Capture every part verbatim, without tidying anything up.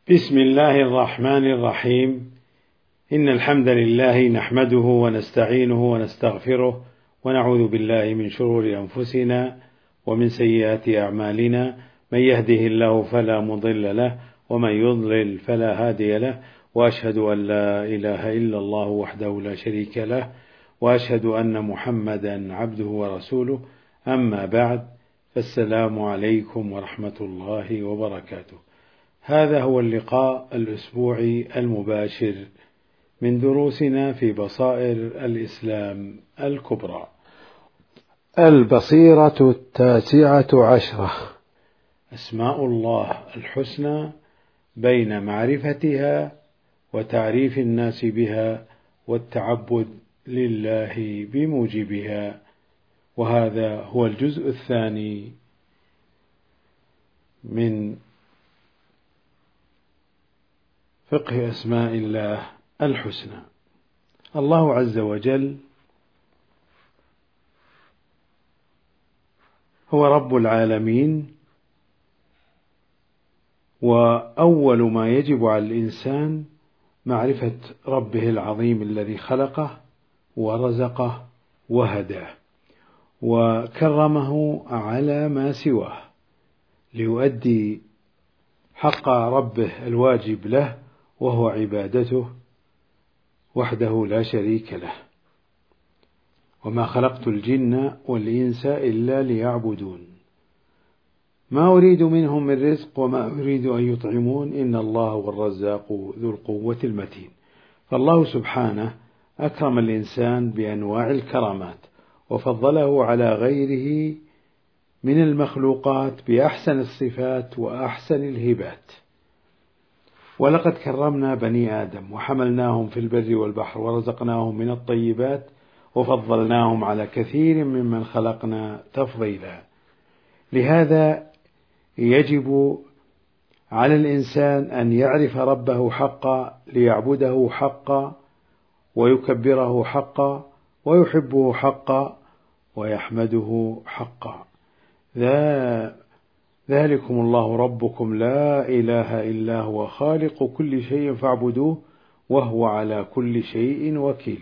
بسم الله الرحمن الرحيم. إن الحمد لله نحمده ونستعينه ونستغفره ونعوذ بالله من شرور أنفسنا ومن سيئات أعمالنا، من يهده الله فلا مضل له ومن يضلل فلا هادي له، وأشهد أن لا إله إلا الله وحده لا شريك له، وأشهد أن محمدا عبده ورسوله. أما بعد، فالسلام عليكم ورحمة الله وبركاته. هذا هو اللقاء الأسبوعي المباشر من دروسنا في بصائر الإسلام الكبرى. البصيرة التاسعة عشرة: أسماء الله الحسنى بين معرفتها وتعريف الناس بها والتعبد لله بموجبها. وهذا هو الجزء الثاني من فقه أسماء الله الحسنى. الله عز وجل هو رب العالمين، وأول ما يجب على الإنسان معرفة ربه العظيم الذي خلقه ورزقه وهداه وكرمه على ما سواه ليؤدي حق ربه الواجب له، وهو عبادته وحده لا شريك له. وما خلقت الجن والإنس إلا ليعبدون ما أريد منهم من رزق وما أريد أن يطعمون إن الله هو الرزاق ذو القوة المتين. فالله سبحانه أكرم الإنسان بأنواع الكرامات، وفضله على غيره من المخلوقات بأحسن الصفات وأحسن الهبات. ولقد كرمنا بني آدم وحملناهم في البر والبحر ورزقناهم من الطيبات وفضلناهم على كثير ممن خلقنا تفضيلا. لهذا يجب على الإنسان أن يعرف ربه حقا ليعبده حقا ويكبره حقا ويحبه حقا ويحمده حقا. ذلكم الله ربكم لا إله إلا هو خالق كل شيء فاعبدوه وهو على كل شيء وكيل.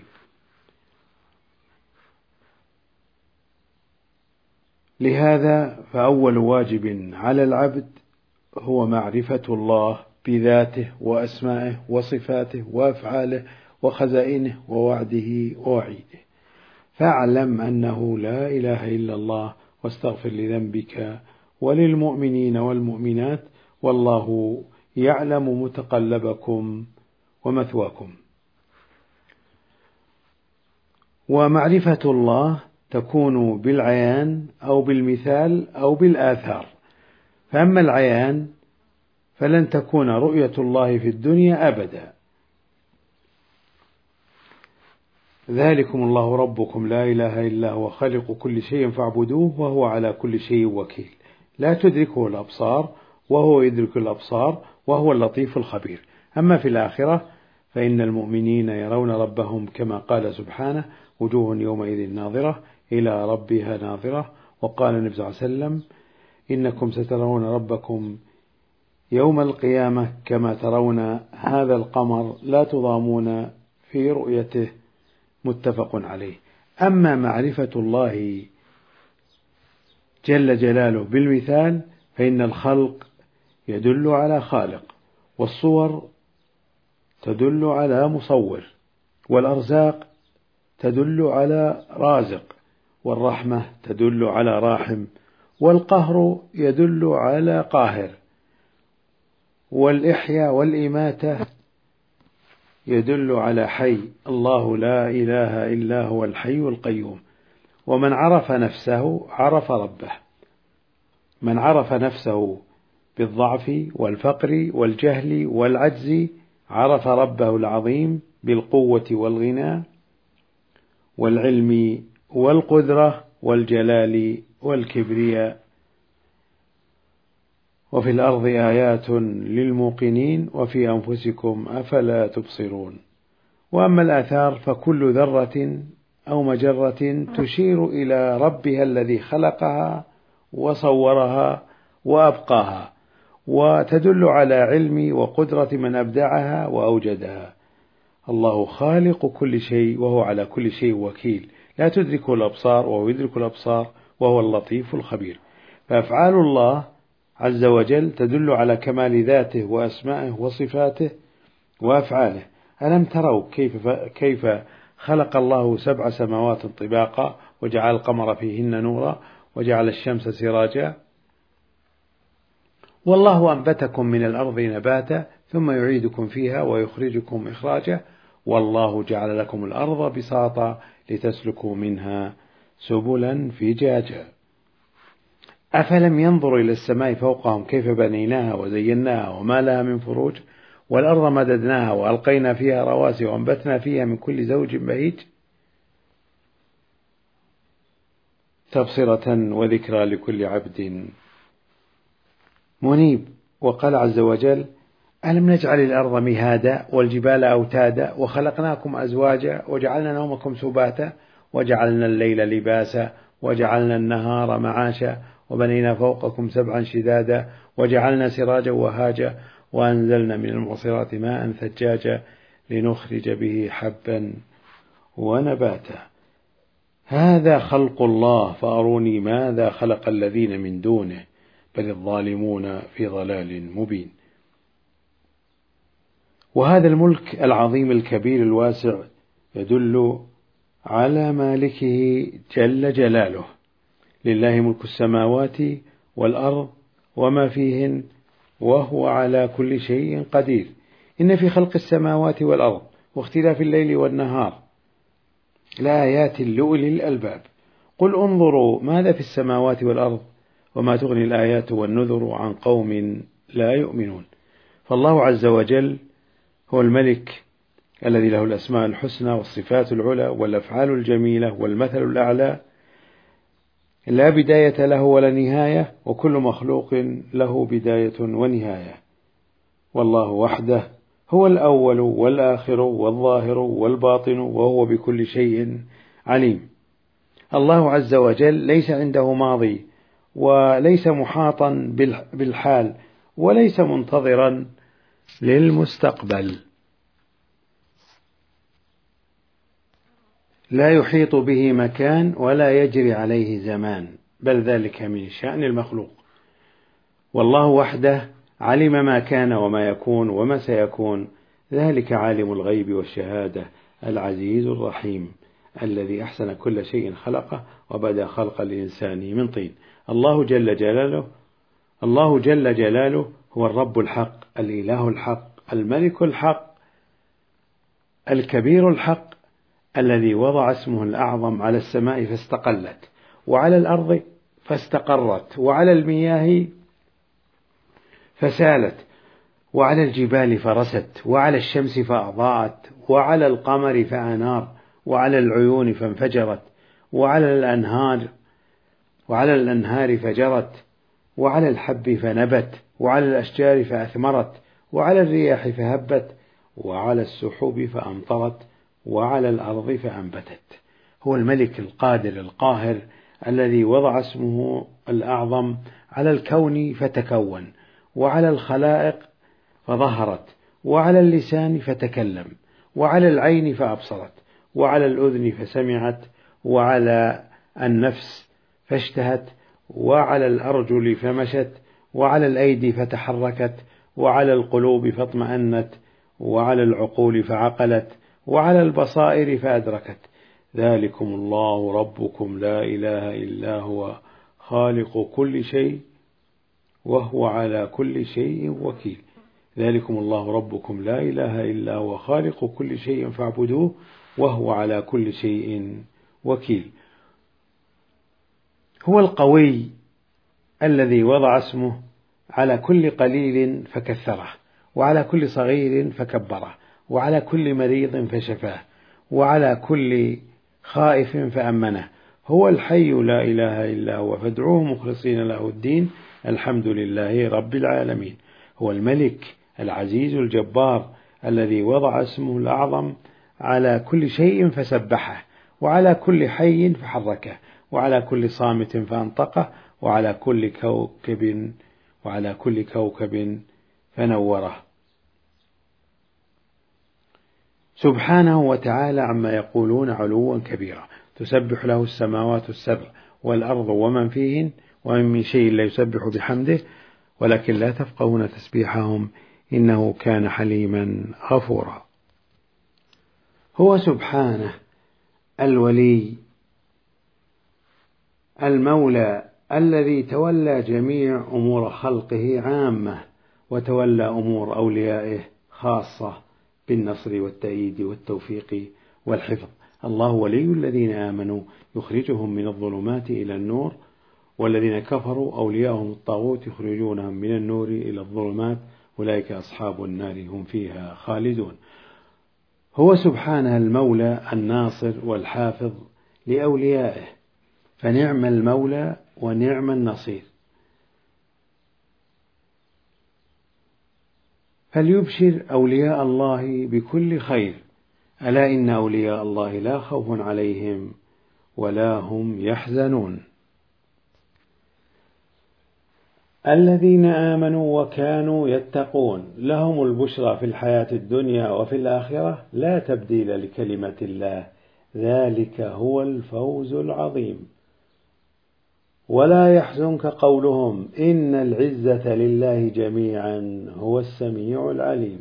لهذا فأول واجب على العبد هو معرفة الله بذاته وأسمائه وصفاته وأفعاله وخزائنه ووعده ووعيده. فاعلم أنه لا إله إلا الله، واستغفر لذنبك وللمؤمنين والمؤمنات، والله يعلم متقلبكم ومثواكم. ومعرفة الله تكون بالعيان أو بالمثال أو بالآثار. فأما العيان فلن تكون رؤية الله في الدنيا أبدا. ذلكم الله ربكم لا إله إلا هو خالق كل شيء فاعبدوه وهو على كل شيء وكيل. لا تدركه الأبصار وهو يدرك الأبصار وهو اللطيف الخبير. أما في الآخرة فإن المؤمنين يرون ربهم كما قال سبحانه: وجوه يومئذ ناظرة إلى ربها ناظرة. وقال النبي صلى الله عليه وسلم: إنكم سترون ربكم يوم القيامة كما ترون هذا القمر لا تضامون في رؤيته. متفق عليه. أما معرفة الله جل جلاله بالمثال فإن الخلق يدل على خالق، والصور تدل على مصور، والأرزاق تدل على رازق، والرحمة تدل على راحم، والقهر يدل على قاهر، والإحياء والإماتة يدل على حي. الله لا إله إلا هو الحي القيوم. ومن عرف نفسه عرف ربه. من عرف نفسه بالضعف والفقر والجهل والعجز عرف ربه العظيم بالقوة والغنى والعلم والقدرة والجلال والكبرياء. وفي الأرض آيات للموقنين وفي أنفسكم أفلا تبصرون. وأما الآثار فكل ذرة أو مجرة تشير إلى ربها الذي خلقها وصورها وأبقاها، وتدل على علم وقدرة من أبدعها وأوجدها. الله خالق كل شيء وهو على كل شيء وكيل، لا تدركه الأبصار وهو يدرك الأبصار وهو اللطيف الخبير. فأفعال الله عز وجل تدل على كمال ذاته وأسمائه وصفاته وأفعاله. ألم تروا كيف, كيف خلق الله سبع سماوات طباقا وجعل القمر فيهن نورا وجعل الشمس سراجا، والله أنبتكم من الأرض نباتا ثم يعيدكم فيها ويخرجكم إخراجا، والله جعل لكم الأرض بساطا لتسلكوا منها سبلا فجاجا. أفلم ينظروا إلى السماء فوقهم كيف بنيناها وزيناها وما لها من فروج، والأرض مددناها وألقينا فيها رواسي وأنبتنا فيها من كل زوج بهيج، تبصرة وذكرى لكل عبد منيب. وقال عز وجل: ألم نجعل الأرض مهادا والجبال أوتادا وخلقناكم أزواجا وجعلنا نومكم سباتا وجعلنا الليل لباسا وجعلنا النهار معاشا وبنينا فوقكم سبعا شدادا وجعلنا سراجا وهاجا وأنزلنا من المعصرات ماء ثجاجا لنخرج به حبا ونباتا. هذا خلق الله فأروني ماذا خلق الذين من دونه بل الظالمون في ضلال مبين. وهذا الملك العظيم الكبير الواسع يدل على مالكه جل جلاله. لله ملك السماوات والأرض وما فيهن وهو على كل شيء قدير. إن في خلق السماوات والأرض واختلاف الليل والنهار لآيات لأولي الألباب. قل انظروا ماذا في السماوات والأرض وما تغني الآيات والنذر عن قوم لا يؤمنون. فالله عز وجل هو الملك الذي له الأسماء الحسنى والصفات العلى والأفعال الجميلة والمثل الأعلى، لا بداية له ولا نهاية، وكل مخلوق له بداية ونهاية. والله وحده هو الأول والآخر والظاهر والباطن وهو بكل شيء عليم. الله عز وجل ليس عنده ماضي وليس محاطا بالحال وليس منتظرا للمستقبل، لا يحيط به مكان ولا يجري عليه زمان، بل ذلك من شأن المخلوق. والله وحده علم ما كان وما يكون وما سيكون، ذلك عالم الغيب والشهادة العزيز الرحيم الذي أحسن كل شيء خلقه وبدأ خلق الإنسان من طين. الله جل جلاله الله جل جلاله هو الرب الحق، الإله الحق، الملك الحق، الكبير الحق، الذي وضع اسمه الأعظم على السماء فاستقلت، وعلى الأرض فاستقرت، وعلى المياه فسالت، وعلى الجبال فرست، وعلى الشمس فأضاءت، وعلى القمر فأنار، وعلى العيون فانفجرت، وعلى الأنهار وعلى الأنهار فجرت، وعلى الحب فنبت، وعلى الأشجار فأثمرت، وعلى الرياح فهبت، وعلى السحب فأمطرت، وعلى الأرض فأنبتت. هو الملك القادر القاهر الذي وضع اسمه الأعظم على الكون فتكون، وعلى الخلائق فظهرت، وعلى اللسان فتكلم، وعلى العين فأبصرت، وعلى الأذن فسمعت، وعلى النفس فاشتهت، وعلى الأرجل فمشت، وعلى الأيدي فتحركت، وعلى القلوب فاطمأنت، وعلى العقول فعقلت، وعلى البصائر فأدركت. ذلكم الله ربكم لا إله إلا هو خالق كل شيء وهو على كل شيء وكيل. ذلكم الله ربكم لا إله إلا هو خالق كل شيء فاعبدوه وهو على كل شيء وكيل. هو القوي الذي وضع اسمه على كل قليل فكثره، وعلى كل صغير فكبره، وعلى كل مريض فشفاه، وعلى كل خائف فأمنه. هو الحي لا إله إلا هو فادعوه مخلصين له الدين الحمد لله رب العالمين. هو الملك العزيز الجبار الذي وضع اسمه الأعظم على كل شيء فسبحه، وعلى كل حي فحركه، وعلى كل صامت فأنطقه، وعلى كل كوكب وعلى كل كوكب فنوره. سبحانه وتعالى عما يقولون علوا كبيرا، تسبح له السماوات السبع والأرض ومن فيهن، ومن من شيء لا يسبح بحمده ولكن لا تفقهون تسبيحهم إنه كان حليما غفورا. هو سبحانه الولي المولى الذي تولى جميع أمور خلقه عامة، وتولى أمور أوليائه خاصة بالنصر والتأييد والتوفيق والحفظ. الله ولي الذين آمنوا يخرجهم من الظلمات إلى النور، والذين كفروا أولياءهم الطاغوت يخرجونهم من النور إلى الظلمات أولئك أصحاب النار هم فيها خالدون. هو سبحانه المولى الناصر والحافظ لأوليائه، فنعم المولى ونعم النصير. فليبشر أولياء الله بكل خير، ألا إن أولياء الله لا خوف عليهم ولا هم يحزنون. الذين آمنوا وكانوا يتقون لهم البشرى في الحياة الدنيا وفي الآخرة لا تبديل لكلمة الله، ذلك هو الفوز العظيم. ولا يحزنك قولهم إن العزة لله جميعا هو السميع العليم.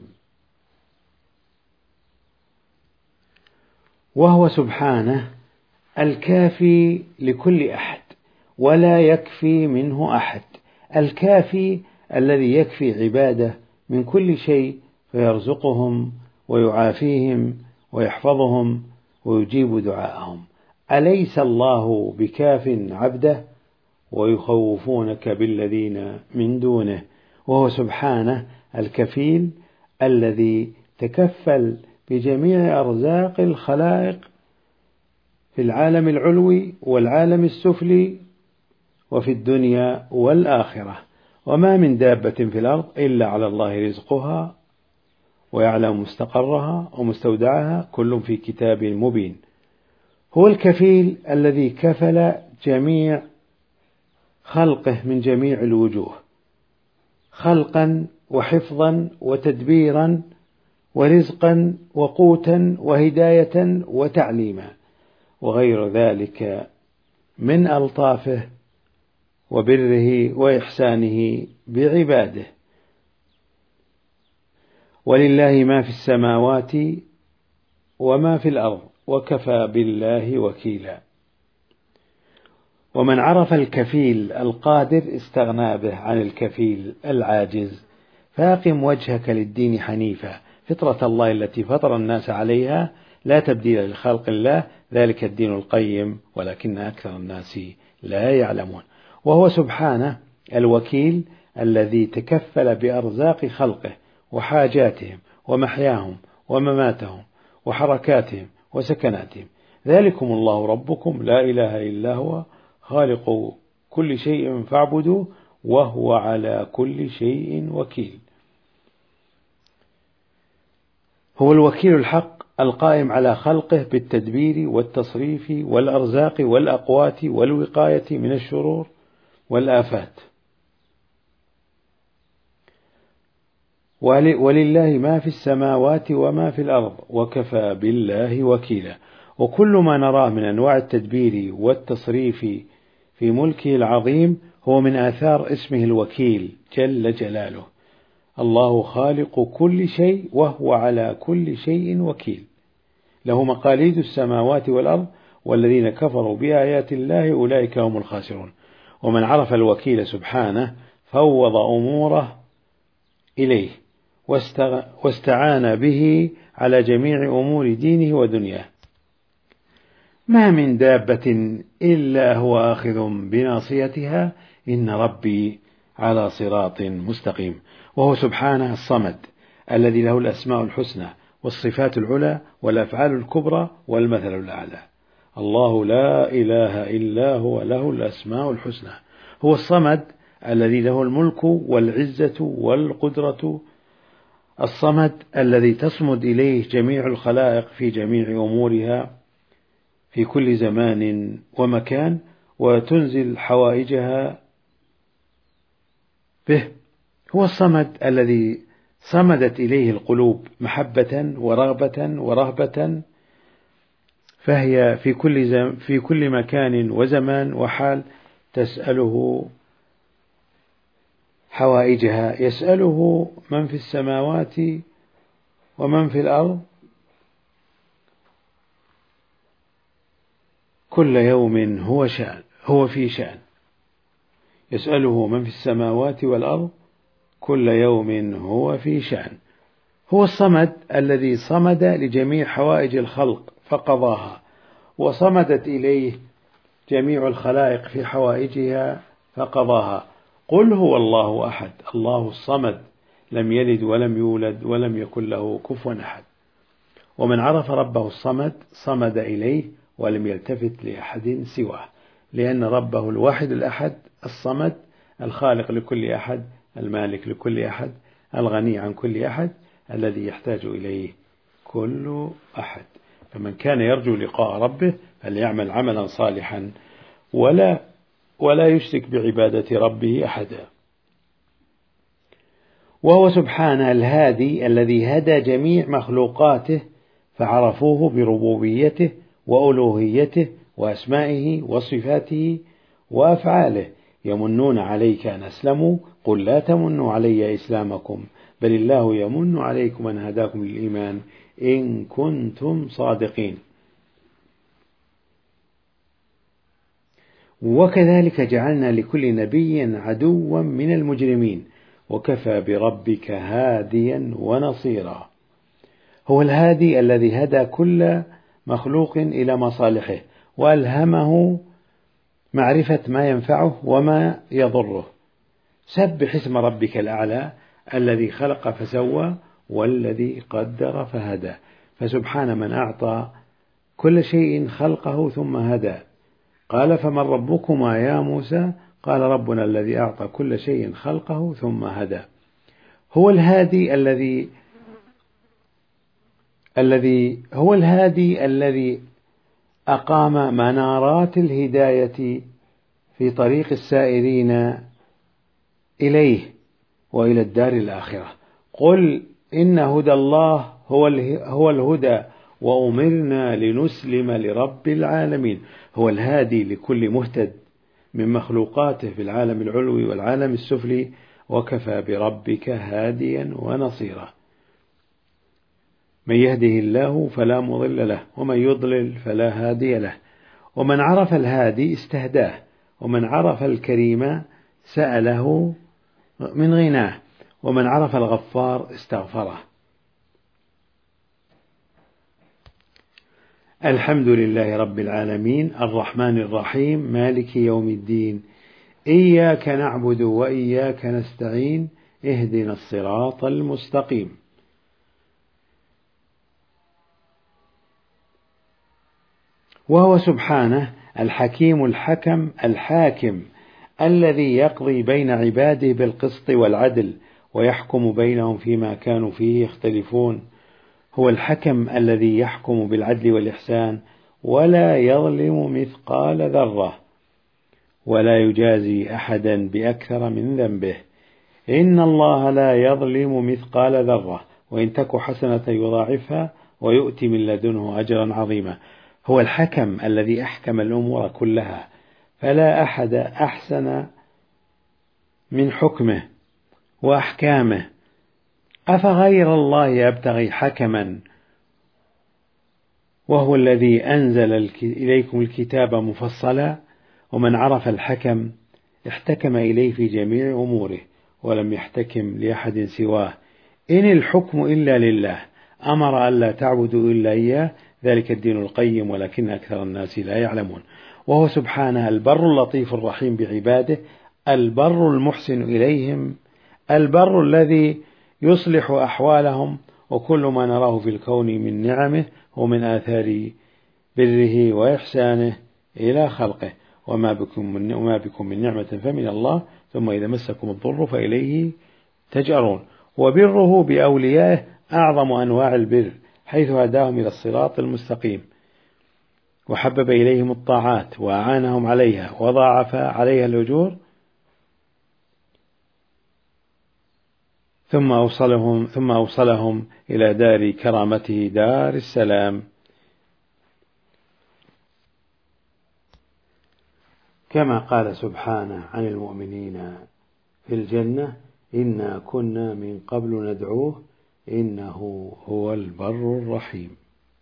وهو سبحانه الكافي لكل أحد ولا يكفي منه أحد، الكافي الذي يكفي عباده من كل شيء فيرزقهم ويعافيهم ويحفظهم ويجيب دعاءهم. أليس الله بكاف عبده ويخوفونك بالذين من دونه. وهو سبحانه الكفيل الذي تكفل بجميع أرزاق الخلائق في العالم العلوي والعالم السفلي وفي الدنيا والآخرة. وما من دابة في الأرض إلا على الله رزقها ويعلم مستقرها ومستودعها كل في كتاب مبين. هو الكفيل الذي كفل جميع خلقه من جميع الوجوه، خلقا وحفظا وتدبيرا ورزقا وقوتا وهداية وتعليما وغير ذلك من ألطافه وبره وإحسانه بعباده. ولله ما في السماوات وما في الأرض وكفى بالله وكيلا. ومن عرف الكفيل القادر استغنى به عن الكفيل العاجز. فاقم وجهك للدين حنيفا فطرة الله التي فطر الناس عليها لا تبديل لخلق الله ذلك الدين القيم ولكن أكثر الناس لا يعلمون. وهو سبحانه الوكيل الذي تكفل بأرزاق خلقه وحاجاتهم ومحياهم ومماتهم وحركاتهم وسكناتهم. ذلكم الله ربكم لا إله إلا هو خالق كل شيء فاعبدوه وهو على كل شيء وكيل. هو الوكيل الحق القائم على خلقه بالتدبير والتصريف والأرزاق والأقوات والوقاية من الشرور والآفات. ولله ما في السماوات وما في الأرض وكفى بالله وكيلا. وكل ما نراه من أنواع التدبير والتصريف في ملكه العظيم هو من آثار اسمه الوكيل جل جلاله. الله خالق كل شيء وهو على كل شيء وكيل. له مقاليد السماوات والأرض والذين كفروا بآيات الله أولئك هم الخاسرون. ومن عرف الوكيل سبحانه فوض أموره إليه واستعان به على جميع أمور دينه ودنياه. ما من دابة إلا هو آخذ بناصيتها إن ربي على صراط مستقيم. وهو سبحانه الصمد الذي له الأسماء الحسنى والصفات العلى والأفعال الكبرى والمثل الأعلى. الله لا إله إلا هو له الأسماء الحسنى. هو الصمد الذي له الملك والعزة والقدرة، الصمد الذي تصمد إليه جميع الخلائق في جميع أمورها في كل زمان ومكان وتنزل حوائجها به. هو الصمد الذي صمدت إليه القلوب محبة ورغبة ورهبة، فهي في كل زم في كل مكان وزمان وحال تسأله حوائجها. يسأله من في السماوات ومن في الأرض كل يوم هو شأن هو في شأن. يسأله من في السماوات والأرض كل يوم هو في شأن. هو الصمد الذي صمد لجميع حوائج الخلق فقضاها، وصمدت إليه جميع الخلائق في حوائجها فقضاها. قل هو الله أحد الله الصمد لم يلد ولم يولد ولم يكن له كفوا أحد. ومن عرف ربه الصمد صمد إليه ولم يلتفت لأحد سواه، لأن ربه الواحد الأحد الصمد الخالق لكل أحد المالك لكل أحد الغني عن كل أحد الذي يحتاج إليه كل أحد. فمن كان يرجو لقاء ربه فليعمل عملا صالحا ولا ولا يشرك بعبادة ربه أحدا. وهو سبحانه الهادي الذي هدى جميع مخلوقاته فعرفوه بربوبيته وألوهيته وأسمائه وصفاته وأفعاله. يمنون عليك أن أسلموا قل لا تمنوا علي إسلامكم بل الله يمن عليكم أن هداكم للإيمان إن كنتم صادقين. وكذلك جعلنا لكل نبي عدوا من المجرمين وكفى بربك هاديا ونصيرا. هو الهادي الذي هدى كل مخلوق إلى مصالحه وألهمه معرفة ما ينفعه وما يضره. سبح اسم ربك الأعلى الذي خلق فسوى والذي قدر فهدى. فسبحان من أعطى كل شيء خلقه ثم هدى. قال فمن ربكما يا موسى قال ربنا الذي أعطى كل شيء خلقه ثم هدى. هو الهادي الذي الذي هو الهادي الذي أقام منارات الهداية في طريق السائرين إليه وإلى الدار الآخرة. قل إن هدى الله هو الهدى وأمرنا لنسلم لرب العالمين. هو الهادي لكل مهتد من مخلوقاته في العالم العلوي والعالم السفلي وكفى بربك هاديا ونصيرا. من يهده الله فلا مضل له ومن يضلل فلا هادي له. ومن عرف الهادي استهداه ومن عرف الكريم سأله من غناه ومن عرف الغفار استغفره. الحمد لله رب العالمين الرحمن الرحيم مالك يوم الدين إياك نعبد وإياك نستعين اهدنا الصراط المستقيم. وهو سبحانه الحكيم الحكم الحاكم الذي يقضي بين عباده بالقسط والعدل ويحكم بينهم فيما كانوا فيه يختلفون. هو الحكم الذي يحكم بالعدل والإحسان ولا يظلم مثقال ذرة ولا يجازي أحدا بأكثر من ذنبه. إن الله لا يظلم مثقال ذرة وإن تك حسنة يضاعفها ويؤتي من لدنه أجرا عظيما. هو الحكم الذي أحكم الأمور كلها فلا أحد أحسن من حكمه وأحكامه. أفغير الله يبتغي حكما وهو الذي أنزل إليكم الكتاب مفصلا. ومن عرف الحكم احتكم إليه في جميع أموره ولم يحتكم لأحد سواه. إن الحكم إلا لله أمر ألا تعبدوا إلا إياه ذلك الدين القيم ولكن أكثر الناس لا يعلمون. وهو سبحانه البر اللطيف الرحيم بعباده البر المحسن إليهم البر الذي يصلح أحوالهم. وكل ما نراه في الكون من نعمه ومن آثار بره وإحسانه إلى خلقه. وما بكم من, وما بكم من نعمة فمن الله ثم إذا مسكم الضر فإليه تجأرون. وبره بأوليائه أعظم أنواع البر حيث هداهم إلى الصراط المستقيم وحبب إليهم الطاعات وأعانهم عليها وضاعف عليها الأجور ثم أوصلهم ثم أوصلهم إلى دار كرامته دار السلام، كما قال سبحانه عن المؤمنين في الجنة: إنا كنا من قبل ندعوه إنه هو البر الرحيم.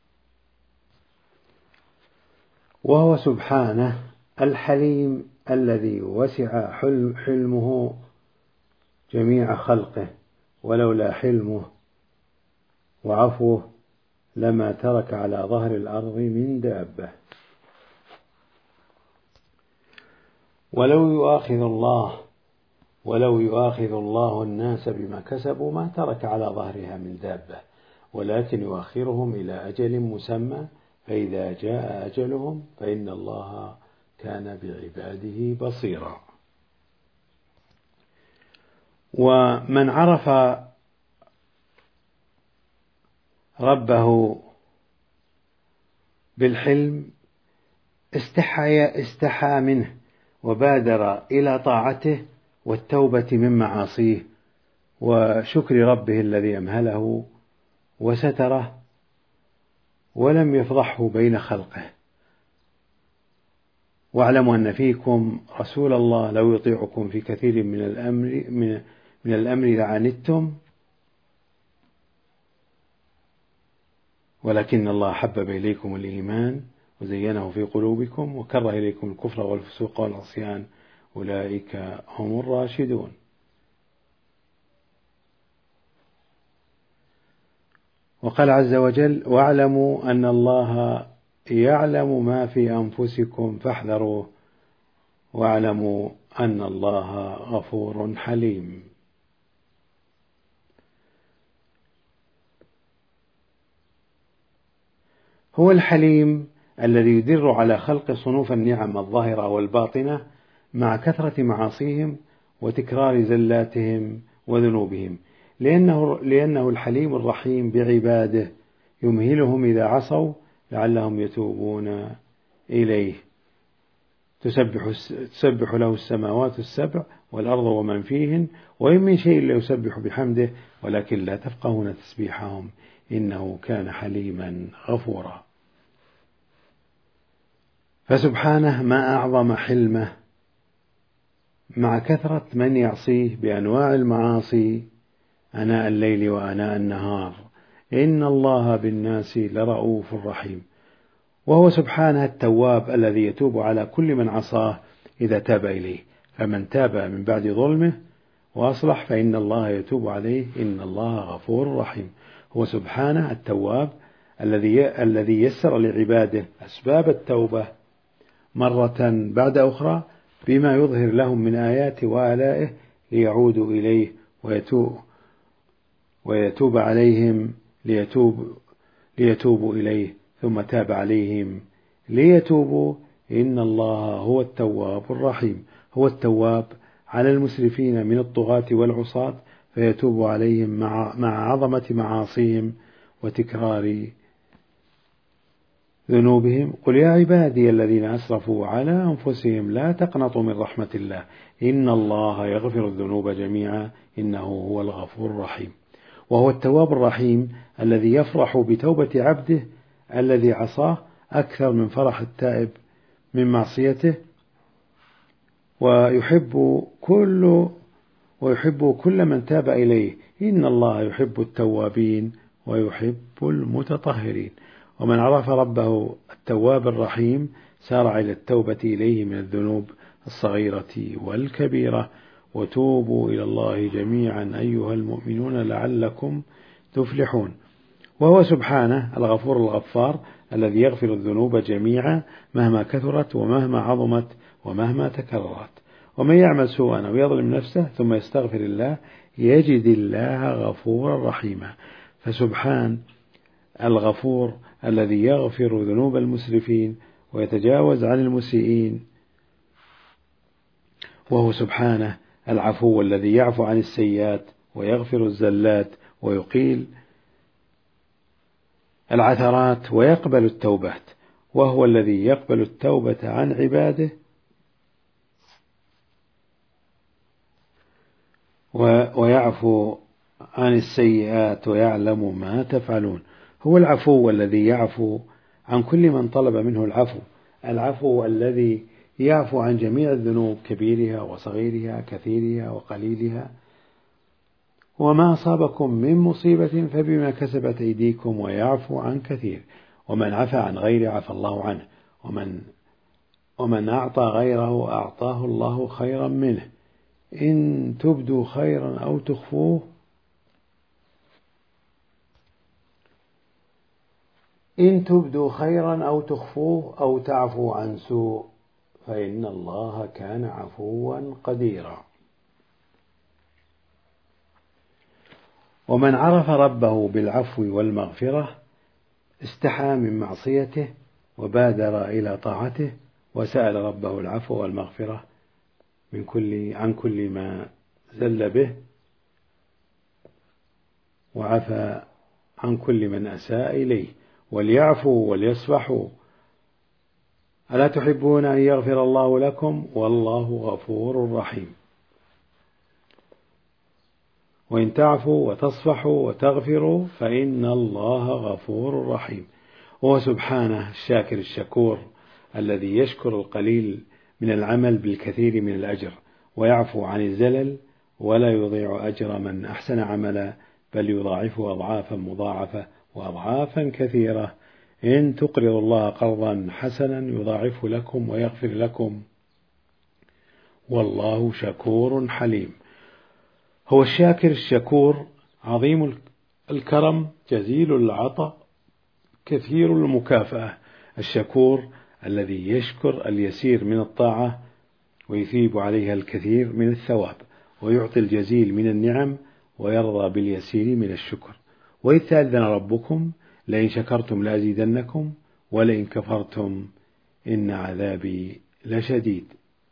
وهو سبحانه الحليم الذي وسع حلمه جميع خلقه، ولولا حلمه وعفوه لما ترك على ظهر الأرض من دابة. ولو يؤاخذ الله ولو يؤاخذ الله الناس بما كسبوا ما ترك على ظهرها من دابة، ولكن يؤخرهم إلى أجل مسمى، فإذا جاء أجلهم فإن الله كان بعباده بصيرا. ومن عرف ربه بالحلم استحى استحى منه، وبادر إلى طاعته والتوبة من معاصيه وشكر ربه الذي أمهله وستره ولم يفضحه بين خلقه. واعلموا أن فيكم رسول الله لو يطيعكم في كثير من الأمر من, من الأمر لعنتم، ولكن الله حبب إليكم الإيمان وزينه في قلوبكم وكره إليكم الكفر والفسوق والعصيان أولئك هم الراشدون. وقال عز وجل: واعلموا أن الله يعلم ما في أنفسكم فاحذروه واعلموا أن الله غفور حليم. هو الحليم الذي يدر على خلق صنوف النعم الظاهرة والباطنة مع كثرة معاصيهم وتكرار زلاتهم وذنوبهم، لأنه, لأنه الحليم الرحيم بعباده يمهلهم إذا عصوا لعلهم يتوبون إليه. تسبح, تسبح له السماوات السبع والأرض ومن فيهن وإن من شيء لا يسبح بحمده ولكن لا تفقهون تسبيحهم إنه كان حليما غفورا. فسبحانه ما أعظم حلمه مع كثرة من يعصيه بأنواع المعاصي آناء الليل وآناء النهار، إن الله بالناس لرؤوف رحيم. وهو سبحانه التواب الذي يتوب على كل من عصاه إذا تاب إليه، فمن تاب من بعد ظلمه وأصلح فإن الله يتوب عليه إن الله غفور رحيم. هو سبحانه التواب الذي الذي يسر لعباده أسباب التوبة مرة بعد أخرى بما يظهر لهم من آيات وآلائه ليعودوا إليه ويتوب ويتوب عليهم ليتوب ليتوبوا إليه ثم تاب عليهم ليتوبوا إن الله هو التواب الرحيم. هو التواب على المسرفين من الطغاة والعصاة فيتوب عليهم مع, مع عظمة معاصيهم وتكرار ذنوبهم. قل يا عبادي الذين أسرفوا على أنفسهم لا تقنطوا من رحمة الله إن الله يغفر الذنوب جميعا إنه هو الغفور الرحيم. وهو التواب الرحيم الذي يفرح بتوبة عبده الذي عصاه أكثر من فرح التائب من معصيته، ويحب كل ويحب كل من تاب إليه إن الله يحب التوابين ويحب المتطهرين. ومن عرف ربه التواب الرحيم سارع إلى التوبة إليه من الذنوب الصغيرة والكبيرة. وتوبوا إلى الله جميعا أيها المؤمنون لعلكم تفلحون. وهو سبحانه الغفور الغفار الذي يغفر الذنوب جميعا مهما كثرت ومهما عظمت ومهما تكررت. ومن يعمل سوءا أو يظلم نفسه ثم يستغفر الله يجد الله غفورا رحيما. فسبحان الغفور الذي يغفر ذنوب المسرفين ويتجاوز عن المسيئين. وهو سبحانه العفو الذي يعفو عن السيئات ويغفر الزلات ويقيل العثرات ويقبل التوبات. وهو الذي يقبل التوبة عن عباده ويعفو عن السيئات ويعلم ما تفعلون. هو العفو الذي يعفو عن كل من طلب منه العفو، العفو الذي يعفو عن جميع الذنوب كبيرها وصغيرها كثيرها وقليلها. وما أصابكم من مصيبة فبما كسبت أيديكم ويعفو عن كثير. ومن عفى عن غيره عفى الله عنه، ومن ومن أعطى غيره أعطاه الله خيرا منه. إن تبدوا خيرا أو تخفوه إن تبدوا خيرا أو تخفوه أو تعفو عن سوء فإن الله كان عفوا قديرا. ومن عرف ربه بالعفو والمغفرة استحى من معصيته وبادر إلى طاعته، وسأل ربه العفو والمغفرة من كل عن كل ما زل به، وعفى عن كل من أساء إليه. وليعفوا وليصفحوا ألا تحبون أن يغفر الله لكم والله غفور رحيم. وإن تعفوا وتصفحوا وتغفروا فإن الله غفور رحيم. وهو سبحانه الشاكر الشكور الذي يشكر القليل من العمل بالكثير من الأجر، ويعفو عن الزلل ولا يضيع أجر من أحسن عملا، بل يضاعفه أضعافا مضاعفة وأضعافا كثيرة. إن تقرضوا الله قرضا حسنا يضاعفه لكم ويغفر لكم والله شكور حليم. هو الشاكر الشكور عظيم الكرم جزيل العطاء كثير المكافأة، الشكور الذي يشكر اليسير من الطاعة ويثيب عليها الكثير من الثواب، ويعطي الجزيل من النعم ويرضى باليسير من الشكر. وإذ تأذن ربكم لئن شكرتم لأزيدنكم ولئن كفرتم إن عذابي لشديد.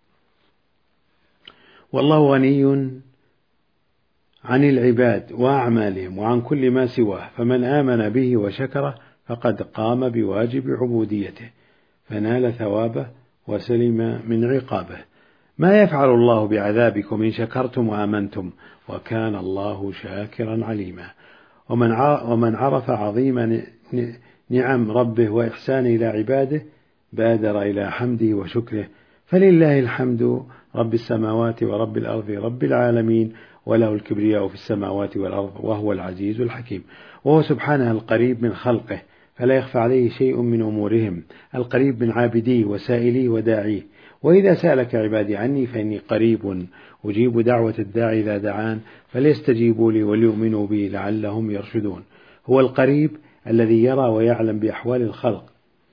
والله غني عن العباد وأعمالهم وعن كل ما سواه، فمن آمن به وشكره فقد قام بواجب عبوديته فنال ثوابه وسلم من عقابه. ما يفعل الله بعذابكم إن شكرتم وآمنتم وكان الله شاكرا عليما. ومن عرف عظيم نعم ربه وإحسانه إلى عباده بادر إلى حمده وشكره، فلله الحمد رب السماوات ورب الأرض رب العالمين، وله الكبرياء في السماوات والأرض وهو العزيز الحكيم. وهو سبحانه القريب من خلقه فلا يخفى عليه شيء من أمورهم، القريب من عابديه وسائليه وداعيه. وإذا سألك عبادي عني فإني قريب أجيب دعوة الداعي إذا دعان فليستجيبوا لي وليؤمنوا بي لعلهم يرشدون. هو القريب الذي يرى ويعلم بأحوال الخلق.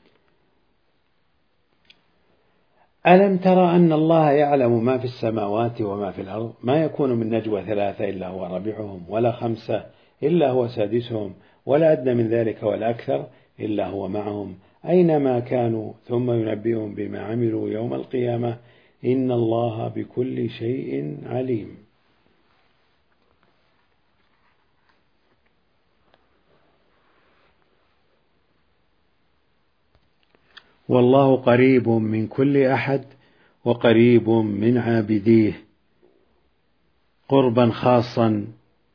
ألم ترى أن الله يعلم ما في السماوات وما في الأرض؟ ما يكون من نجوى ثلاثة إلا هو رابعهم، ولا خمسة إلا هو سادسهم، ولا أدنى من ذلك ولا أكثر إلا هو معهم أينما كانوا ثم ينبئهم بما عملوا يوم القيامة إن الله بكل شيء عليم. والله قريب من كل أحد وقريب من عابديه قربا خاصا،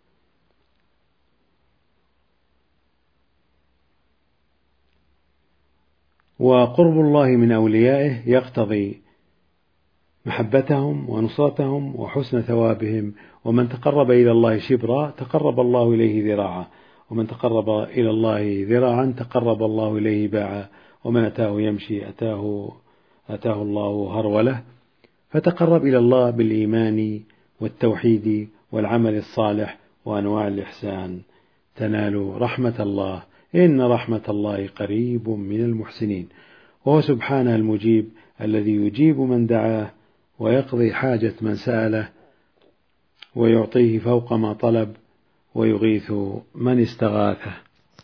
وقرب الله من أوليائه يقتضي محبتهم ونصرتهم وحسن ثوابهم. ومن تقرب إلى الله شبرا تقرب الله إليه ذراعا، ومن تقرب إلى الله ذراعا تقرب الله إليه باعا، ومن أتاه يمشي أتاه, أتاه الله هرولة. فتقرب إلى الله بالإيمان والتوحيد والعمل الصالح وأنواع الإحسان تنال رحمة الله، إن رحمة الله قريب من المحسنين. وهو سبحانه المجيب الذي يجيب من دعاه ويقضي حاجة من سأله ويعطيه فوق ما طلب ويغيث من استغاثه.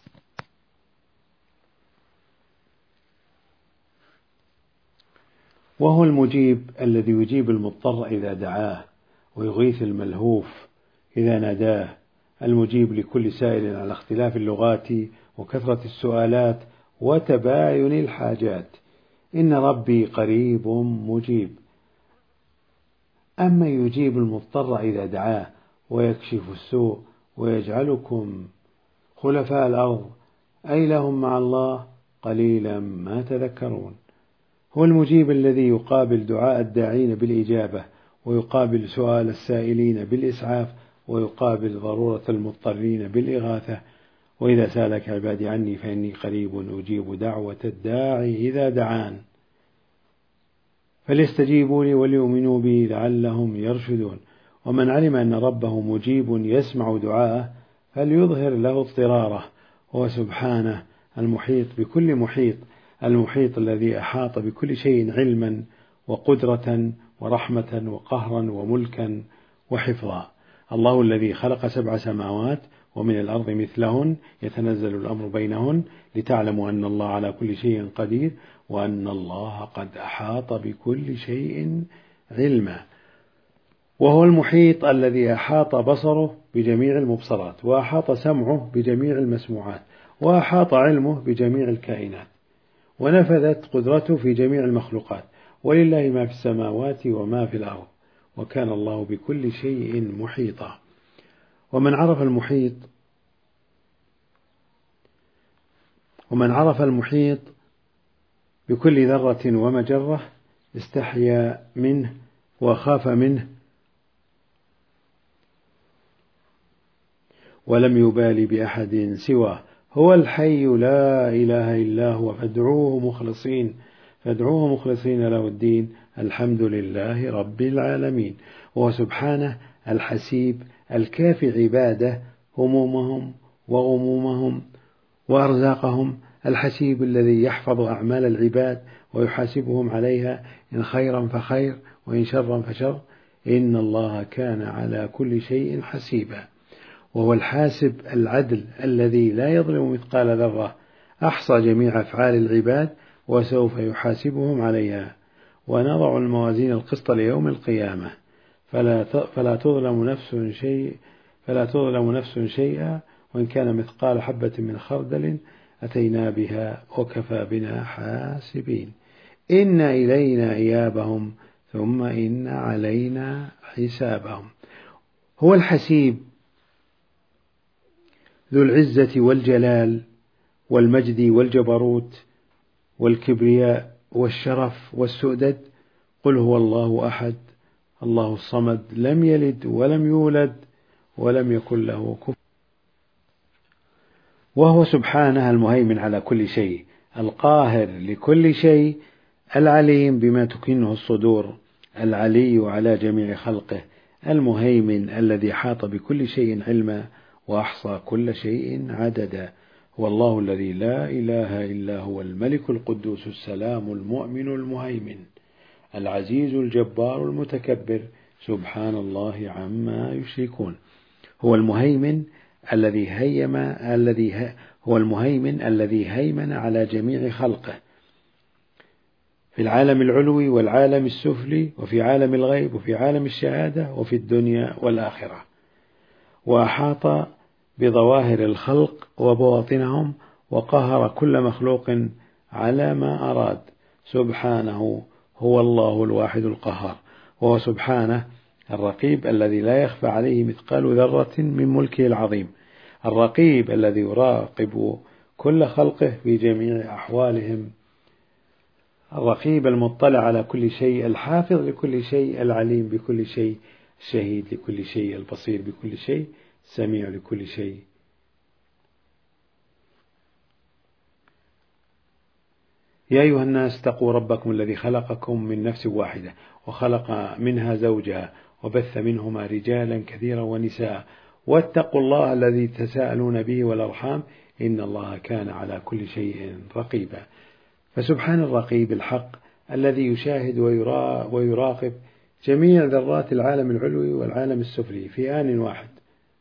وهو المجيب الذي يجيب المضطر إذا دعاه ويغيث الملهوف إذا ناداه، المجيب لكل سائل على اختلاف اللغات وكثرة السؤالات وتباين الحاجات. إن ربي قريب مجيب. أما يجيب المضطر إذا دعاه ويكشف السوء ويجعلكم خلفاء الأرض أإله مع الله قليلا ما تذكرون. هو المجيب الذي يقابل دعاء الداعين بالإجابة، ويقابل سؤال السائلين بالإسعاف، ويقابل ضرورة المضطرين بالإغاثة. وإذا سألك عبادي عني فإني قريب أجيب دعوة الداعي إذا دعان فليستجيبوا لي وليؤمنوا بي لعلهم يرشدون. ومن علم أن ربه مجيب يسمع دعاءه فليظهر له اضطراره. هو سبحانه المحيط بكل محيط، المحيط الذي أحاط بكل شيء علما وقدرة ورحمة وقهرا وملكا وحفظا. الله الذي خلق سبع سماوات ومن الأرض مثلهن يتنزل الأمر بينهن لتعلموا أن الله على كل شيء قدير وأن الله قد أحاط بكل شيء علما. وهو المحيط الذي أحاط بصره بجميع المبصرات، وأحاط سمعه بجميع المسموعات، وأحاط علمه بجميع الكائنات، ونفذت قدرته في جميع المخلوقات، ولله ما في السماوات وما في الأرض، وكان الله بكل شيء محيطا. ومن عرف المحيط ومن عرف المحيط بكل ذرة ومجرة استحيا منه وخاف منه ولم يبالي بأحد سواه. هو الحي لا إله إلا هو فادعوه مخلصين فادعوه مخلصين له الدين الحمد لله رب العالمين. وهو سبحانه الحسيب الكافي عباده همومهم وغمومهم وأرزاقهم، الحسيب الذي يحفظ أعمال العباد ويحاسبهم عليها إن خيرا فخير وإن شرا فشر، إن الله كان على كل شيء حسيبا. وهو الحاسب العدل الذي لا يظلم مثقال ذرة، أحصى جميع أفعال العباد وسوف يحاسبهم عليها. ونضع الموازين القسط ليوم القيامة فلا فلا تظلم نفس شيء فلا تظلم نفس شيئا وإن كان مثقال حبة من خردل أتينا بها وكفى بنا حاسبين. إن إلينا إيابهم ثم إن علينا حسابهم. هو الحسيب ذو العزة والجلال والمجد والجبروت والكبرياء والشرف والسؤدد. قل هو الله أحد الله الصمد لم يلد ولم يولد ولم يكن له كفوا. وهو سبحانه المهيمن على كل شيء، القاهر لكل شيء، العليم بما تكنه الصدور، العلي على جميع خلقه، المهيمن الذي حاط بكل شيء علما وأحصى كل شيء عددا. هو الله الذي لا إله إلا هو الملك القدوس السلام المؤمن المهيمن العزيز الجبار المتكبر سبحان الله عما يشركون. هو المهيمن الذي هيم الذي هو المهيمن الذي هيمن على جميع خلقه في العالم العلوي والعالم السفلي، وفي عالم الغيب وفي عالم الشهادة وفي الدنيا والآخرة، وأحاط بظواهر الخلق وبواطنهم وقهر كل مخلوق على ما أراد. سبحانه هو الله الواحد القهار. وهو سبحانه الرقيب الذي لا يخفى عليه مثقال ذرة من ملكه العظيم، الرقيب الذي يراقب كل خلقه في جميع أحوالهم، الرقيب المطلع على كل شيء، الحافظ لكل شيء، العليم بكل شيء، الشهيد لكل شيء، البصير بكل شيء، السميع لكل شيء. يا أيها الناس اتقوا ربكم الذي خلقكم من نفس واحدة وخلق منها زوجها وبث منهما رجالا كثيرا ونساء، واتقوا الله الذي تساءلون به والأرحام إن الله كان على كل شيء رقيبا. فسبحان الرقيب الحق الذي يشاهد ويراقب جميع ذرات العالم العلوي والعالم السفلي في آن واحد.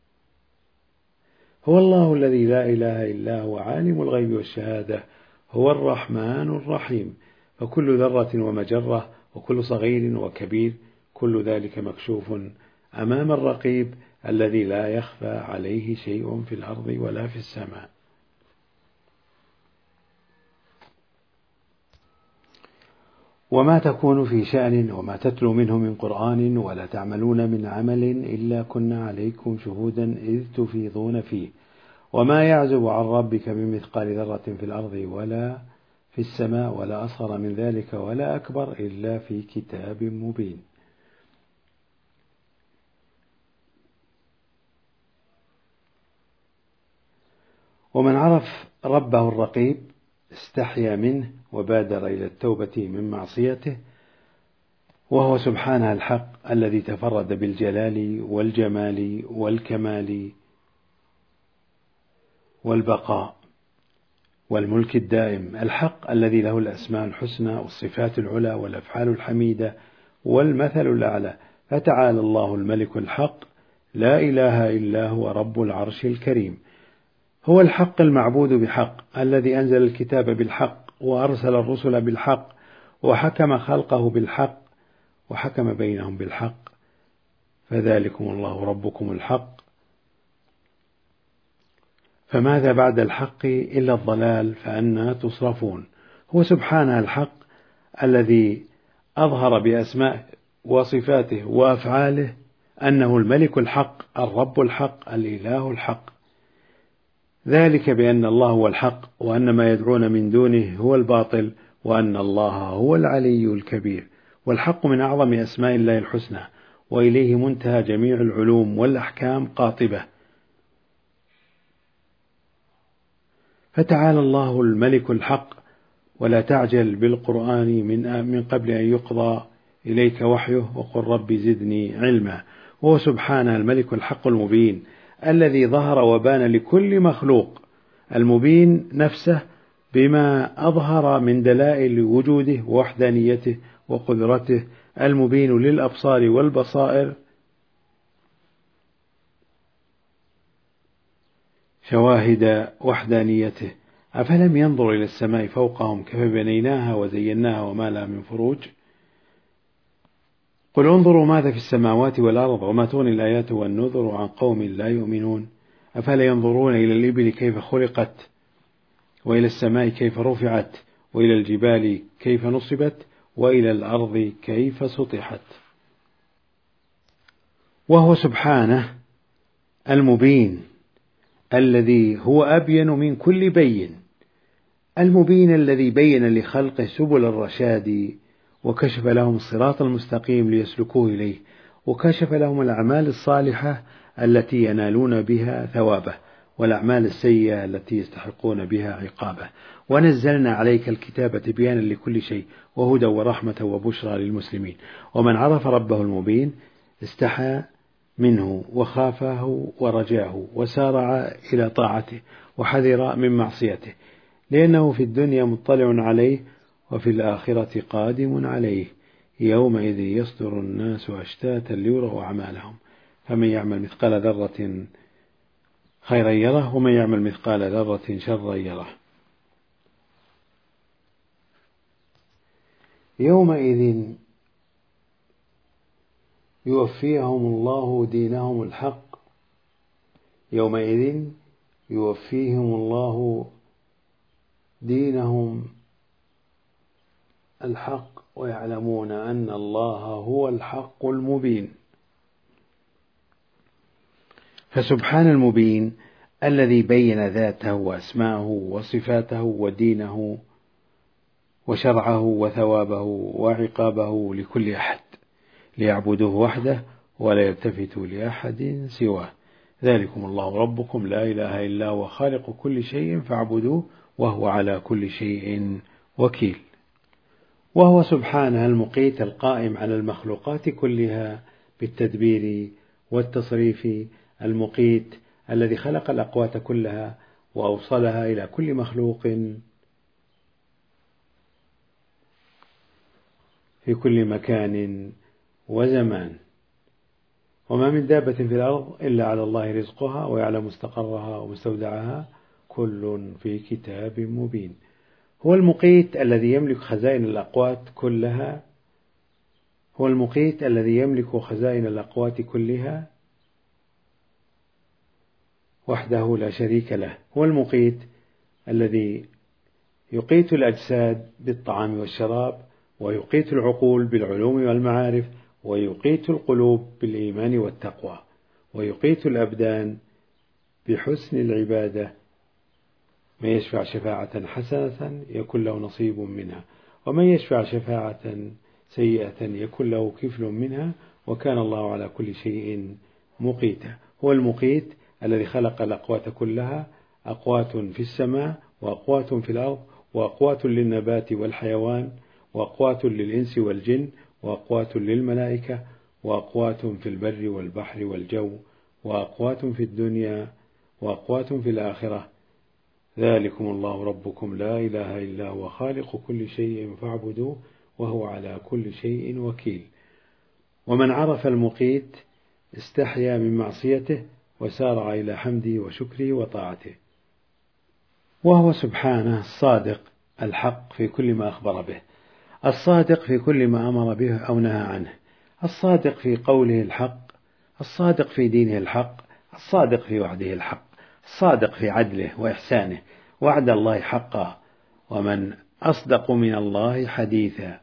هو الله الذي لا إله إلا هو عالم الغيب والشهادة، هو الرحمن الرحيم. فكل ذرة ومجرة وكل صغير وكبير كل ذلك مكشوف أمام الرقيب الذي لا يخفى عليه شيء في الأرض ولا في السماء. وما تكون في شأن وما تتلو منه من قرآن ولا تعملون من عمل إلا كنا عليكم شهودا إذ تفيضون فيه وما يعزب عن ربك من مثقال ذرة في الأرض ولا في السماء ولا أصغر من ذلك ولا أكبر إلا في كتاب مبين. ومن عرف ربه الرقيب استحيا منه وبادر إلى التوبة من معصيته، وهو سبحانه الحق الذي تفرد بالجلال والجمال والكمال والبقاء والملك الدائم، الحق الذي له الأسماء الحسنى والصفات العلى والأفعال الحميدة والمثل الأعلى، فتعالى الله الملك الحق لا إله إلا هو رب العرش الكريم. هو الحق المعبود بحق الذي أنزل الكتاب بالحق وأرسل الرسل بالحق وحكم خلقه بالحق وحكم بينهم بالحق، فذلكم الله ربكم الحق، فماذا بعد الحق إلا الضلال، فأنى تصرفون. هو سبحانه الحق الذي أظهر بأسمائه وصفاته وأفعاله أنه الملك الحق الرب الحق الإله الحق، ذلك بأن الله هو الحق وأن ما يدعون من دونه هو الباطل وأن الله هو العلي الكبير. والحق من أعظم أسماء الله الحسنى، وإليه منتهى جميع العلوم والأحكام قاطبة. فتعالى الله الملك الحق، ولا تعجل بالقرآن من من قبل أن يقضى إليك وحيه وقل رب زدني علما. وهو سبحانه الملك الحق المبين الذي ظهر وبان لكل مخلوق، المبين نفسه بما أظهر من دلائل وجوده ووحدانيته وقدرته، المبين للأبصار والبصائر شواهد وحدانيته. أفلم ينظر إلى السماء فوقهم كيف بنيناها وزيناها وما لها من فروج. قل انظروا ماذا في السماوات والأرض وما تغني الآيات والنذر عن قوم لا يؤمنون. أفلا ينظرون إلى الإبل كيف خلقت وإلى السماء كيف رفعت وإلى الجبال كيف نصبت وإلى الأرض كيف سطحت. وهو سبحانه المبين الذي هو أبين من كل بين، المبين الذي بين لخلقه سبل الرشاد وكشف لهم الصراط المستقيم ليسلكوه إليه، وكشف لهم الأعمال الصالحة التي ينالون بها ثوابه والأعمال السيئة التي يستحقون بها عقابه. ونزلنا عليك الكتاب تبيانا لكل شيء وهدى ورحمة وبشرى للمسلمين. ومن عرف ربه المبين استحى منه وخافه ورجاه وسارع إلى طاعته وحذر من معصيته، لأنه في الدنيا مطلع عليه وفي الآخرة قادم عليه. يومئذ يصدر الناس أشتاتا ليروا أعمالهم، فمن يعمل مثقال ذرة خيرا يره ومن يعمل مثقال ذرة شرا يره. يومئذ يوفيهم الله دينهم الحق، يومئذ يوفيهم الله دينهم الحق ويعلمون أن الله هو الحق المبين. فسبحان المبين الذي بين ذاته وأسماءه وصفاته ودينه وشرعه وثوابه وعقابه لكل أحد ليعبدوه وحده ولا يلتفتوا لأحد سواه. ذلكم الله ربكم لا إله إلا هو خالق كل شيء فاعبدوه وهو على كل شيء وكيل. وهو سبحانه المقيت القائم على المخلوقات كلها بالتدبير والتصريف، المقيت الذي خلق الأقوات كلها وأوصلها إلى كل مخلوق في كل مكان وزمان. وما من دابة في الأرض إلا على الله رزقها ويعلم مستقرها ومستودعها كل في كتاب مبين. هو المقيت الذي يملك خزائن الأقوات كلها، هو المقيت الذي يملك خزائن الأقوات كلها وحده لا شريك له. هو المقيت الذي يقيت الأجساد بالطعام والشراب ويقيت العقول بالعلوم والمعارف، ويقيت القلوب بالإيمان والتقوى، ويقيت الأبدان بحسن العبادة. من يشفع شفاعة حسنة يكون له نصيب منها، ومن يشفع شفاعة سيئة يكون له كفل منها، وكان الله على كل شيء مقيتا. هو المقيت الذي خلق الأقوات كلها، أقوات في السماء وأقوات في الأرض، وأقوات للنبات والحيوان، وأقوات للإنس والجن، وأقوات للملائكة، وأقوات في البر والبحر والجو، وأقوات في الدنيا، وأقوات في الآخرة. ذلكم الله ربكم لا إله إلا هو خالق كل شيء فاعبدوه وهو على كل شيء وكيل. ومن عرف المقيت استحيا من معصيته وسارع إلى حمده وشكره وطاعته. وهو سبحانه الصادق الحق في كل ما أخبر به، الصادق في كل ما أمر به أو نهى عنه، الصادق في قوله الحق، الصادق في دينه الحق، الصادق في وعده الحق، الصادق في عدله وإحسانه، وعد الله حقا، ومن أصدق من الله حديثا.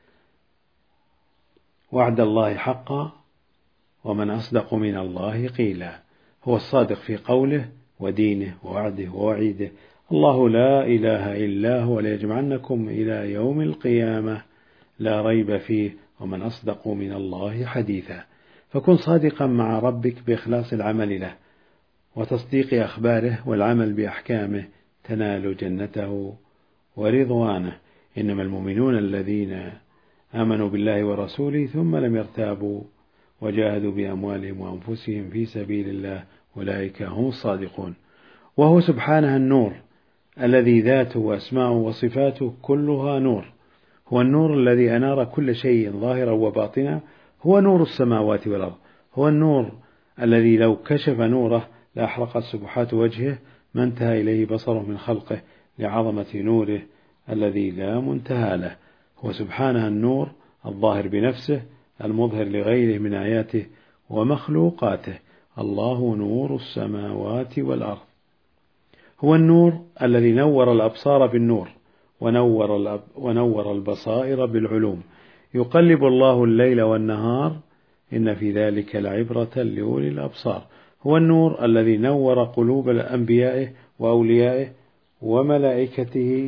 وعد الله حقا، ومن أصدق من الله قيلا. هو الصادق في قوله ودينه ووعده ووعيده. الله لا إله إلا هو ليجمعنكم إلى يوم القيامة لا ريب فيه، ومن أصدق من الله حديثا. فكن صادقا مع ربك بإخلاص العمل له وتصديق أخباره والعمل بأحكامه، تنال جنته ورضوانه. إنما المؤمنون الذين آمنوا بالله ورسوله ثم لم يرتابوا وجاهدوا بأموالهم وأنفسهم في سبيل الله أولئك هم الصادقون. وهو سبحانه النور الذي ذاته وأسماؤه وصفاته كلها نور. هو النور الذي أنار كل شيء ظاهرا وباطنا، هو نور السماوات والأرض. هو النور الذي لو كشف نوره لأحرقت سبحات وجهه ما انتهى إليه بصره من خلقه لعظمة نوره الذي لا منتهى له. هو سبحانه النور الظاهر بنفسه المظهر لغيره من آياته ومخلوقاته. الله نور السماوات والأرض. هو النور الذي نور الأبصار بالنور ونور, الأب ونور البصائر بالعلوم. يقلب الله الليل والنهار إن في ذلك لعبرة لأولي الأبصار. هو النور الذي نور قلوب أنبيائه وأوليائه وملائكته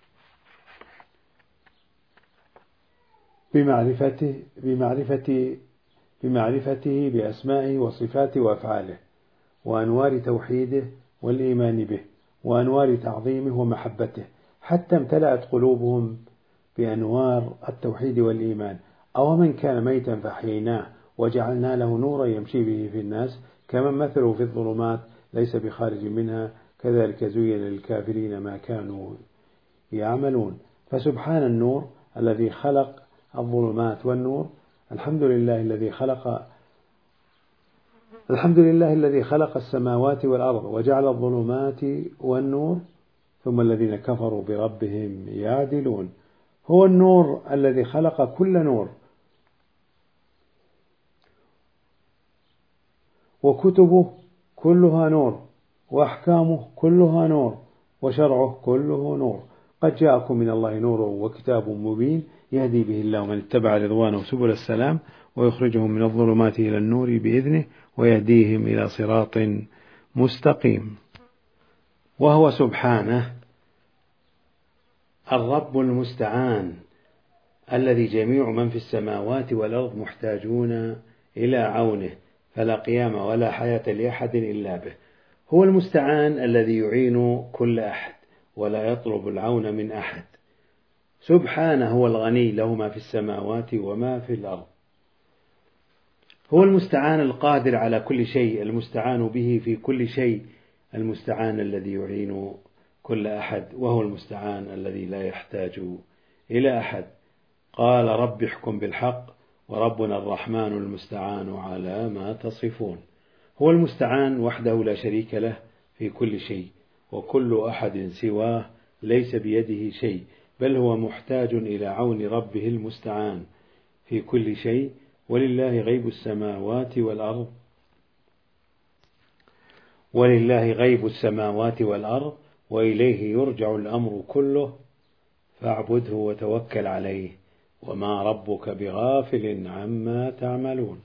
بمعرفته, بمعرفته, بمعرفته بأسمائه وصفاته وأفعاله، وأنوار توحيده والإيمان به، وأنوار تعظيمه ومحبته، حتى امتلأت قلوبهم بأنوار التوحيد والإيمان. أو من كان ميتا فأحييناه وجعلنا له نورا يمشي به في الناس كمن مثله في الظلمات ليس بخارج منها كذلك زين للكافرين ما كانوا يعملون. فسبحان النور الذي خلق الظلمات والنور. الحمد لله الذي خلق الحمد لله الذي خلق السماوات والأرض وجعل الظلمات والنور ثم الذين كفروا بربهم يعدلون. هو النور الذي خلق كل نور، وكتبه كلها نور، وأحكامه كلها نور، وشرعه كله نور. قد جاءكم من الله نور وكتاب مبين يهدي به الله من اتبع رضوانه سبل السلام ويخرجهم من الظلمات إلى النور بإذنه ويهديهم إلى صراط مستقيم. وهو سبحانه الرب المستعان الذي جميع من في السماوات والأرض محتاجون إلى عونه، فلا قيام ولا حياة لأحد إلا به. هو المستعان الذي يعين كل أحد ولا يطلب العون من أحد. سبحانه هو الغني له ما في السماوات وما في الأرض. هو المستعان القادر على كل شيء، المستعان به في كل شيء، المستعان الذي يعين كل أحد، وهو المستعان الذي لا يحتاج إلى أحد. قال رب احكم بالحق وربنا الرحمن المستعان على ما تصفون. هو المستعان وحده لا شريك له في كل شيء، وكل أحد سواه ليس بيده شيء، بل هو محتاج إلى عون ربه المستعان في كل شيء. ولله غيب السماوات والأرض ولله غيب السماوات والأرض وإليه يرجع الأمر كله فاعبده وتوكل عليه وما ربك بغافل عما تعملون.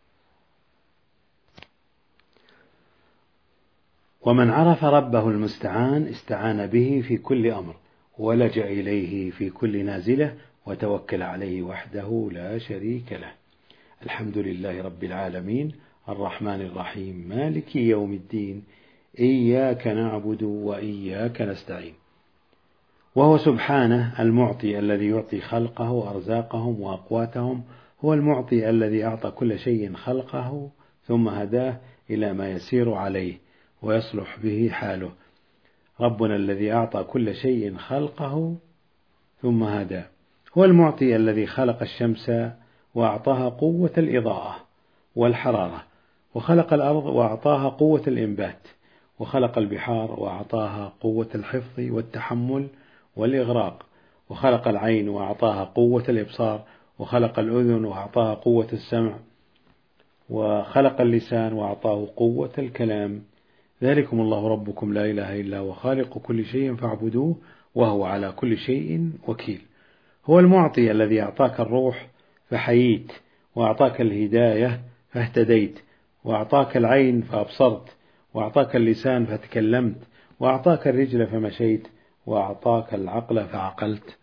ومن عرف ربه المستعان استعان به في كل أمر، ولجأ إليه في كل نازلة، وتوكل عليه وحده لا شريك له. الحمد لله رب العالمين، الرحمن الرحيم، مالك يوم الدين، إياك نعبد وإياك نستعين. وهو سبحانه المعطي الذي يعطي خلقه أرزاقهم وأقواتهم، هو المعطي الذي أعطى كل شيء خلقه ثم هداه إلى ما يسير عليه ويصلح به حاله. ربنا الذي أعطى كل شيء خلقه ثم هداه، هو المعطي الذي خلق الشمس وأعطاها قوة الإضاءة والحرارة، وخلق الأرض وأعطاها قوة الإنبات، وخلق البحار وأعطاها قوة الحفظ والتحمل والإغراق، وخلق العين وأعطاها قوة الإبصار، وخلق الأذن وأعطاها قوة السمع، وخلق اللسان وأعطاه قوة الكلام. ذلكم الله ربكم لا إله إلا هو خالق كل شيء فاعبدوه وهو على كل شيء وكيل. هو المعطي الذي أعطاك الروح فحييت، وأعطاك الهداية فاهتديت، وأعطاك العين فأبصرت، وأعطاك اللسان فتكلمت، وأعطاك الرجل فمشيت، وأعطاك العقل فعقلت.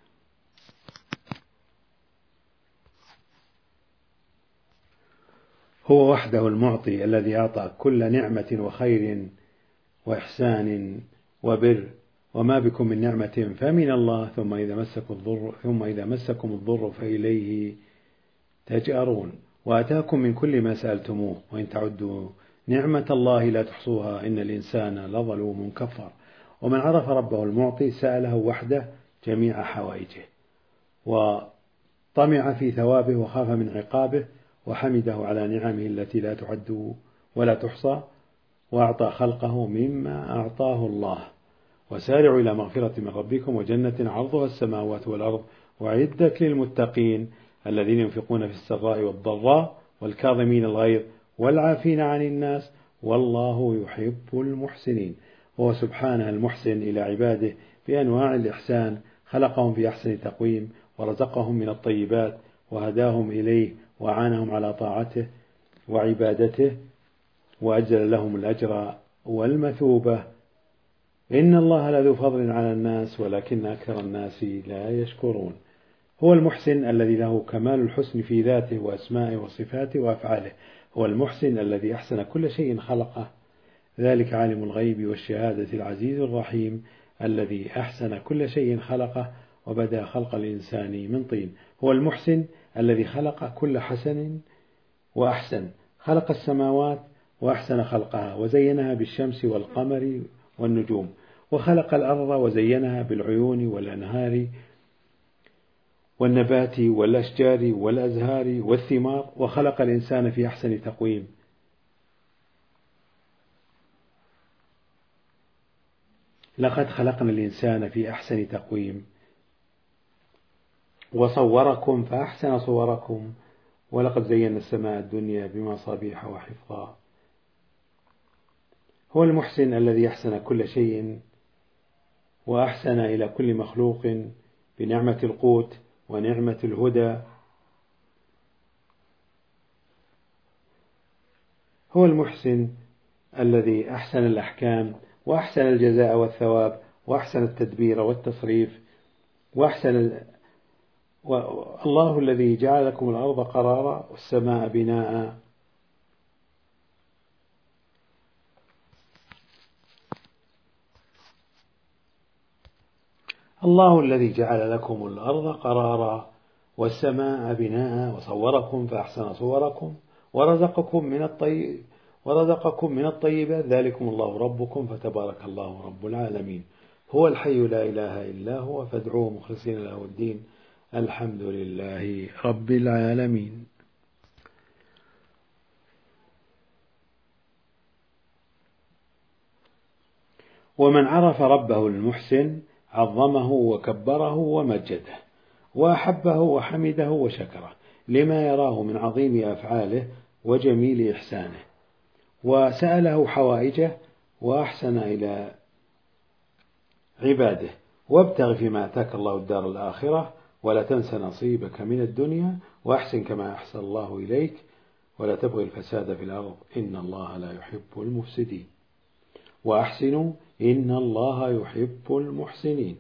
هو وحده المعطي الذي أعطى كل نعمة وخير وإحسان وبر، وما بكم من نعمة فمن الله، ثم إذا مسكم الضر ثم إذا مسكم الضر فإليه تجأرون. وآتاكم من كل ما سألتموه، وإن تعدوا نعمة الله لا تحصوها إن الإنسان لظلوم كفار. ومن عرف ربه المعطي سأله وحده جميع حوائجه، وطمع في ثوابه وخاف من عقابه، وحمده على نعمه التي لا تعد ولا تحصى، وأعطى خلقه مما أعطاه الله. وسارعوا إلى مغفرة من ربكم وجنة عرضها السماوات والأرض وعدت للمتقين الذين ينفقون في السراء والضراء والكاظمين الغيظ والعافين عن الناس والله يحب المحسنين. وهو سبحانه المحسن إلى عباده بأنواع الإحسان، خلقهم في أحسن تقويم، ورزقهم من الطيبات، وهداهم إليه، وعانهم على طاعته وعبادته، وأجل لهم الأجر والمثوبة. إن الله لذو فضل على الناس ولكن أكثر الناس لا يشكرون. هو المحسن الذي له كمال الحسن في ذاته وأسمائه وصفاته وأفعاله. هو المحسن الذي أحسن كل شيء خلقه، ذلك عالم الغيب والشهادة العزيز الرحيم الذي أحسن كل شيء خلقه وبدأ خلق الإنسان من طين. هو المحسن الذي خلق كل حسن وأحسن، خلق السماوات وأحسن خلقها وزينها بالشمس والقمر والنجوم، وخلق الأرض وزينها بالعيون والأنهار والنبات والأشجار والأزهار والثمار، وخلق الإنسان في أحسن تقويم. لقد خلقنا الإنسان في أحسن تقويم، وصوركم فأحسن صوركم، ولقد زينا السماء الدنيا بمصابيح وحفظا. هو المحسن الذي أحسن كل شيء وأحسن إلى كل مخلوق بنعمة القوت ونعمة الهدى. هو المحسن الذي أحسن الأحكام وأحسن الجزاء والثواب وأحسن التدبير والتصريف وأحسن ال... والله الذي جعل لكم الأرض قرارا والسماء بناء. الله الذي جعل لكم الأرض قرارا والسماء بناء وصوركم فأحسن صوركم ورزقكم من الطيب ورزقكم من الطيبات، ذلكم الله ربكم فتبارك الله رب العالمين. هو الحي لا إله إلا هو فادعوه مخلصين له الدين، الحمد لله رب العالمين. ومن عرف ربه المحسن عظمه وكبره ومجده وأحبه وحمده وشكره لما يراه من عظيم أفعاله وجميل إحسانه، وسأله حوائجه وأحسن إلى عباده. وابتغ فيما أتاك الله الدار الآخرة ولا تنس نصيبك من الدنيا وأحسن كما أحسن الله إليك ولا تبغي الفساد في الأرض إن الله لا يحب المفسدين وأحسنوا إن الله يحب المحسنين.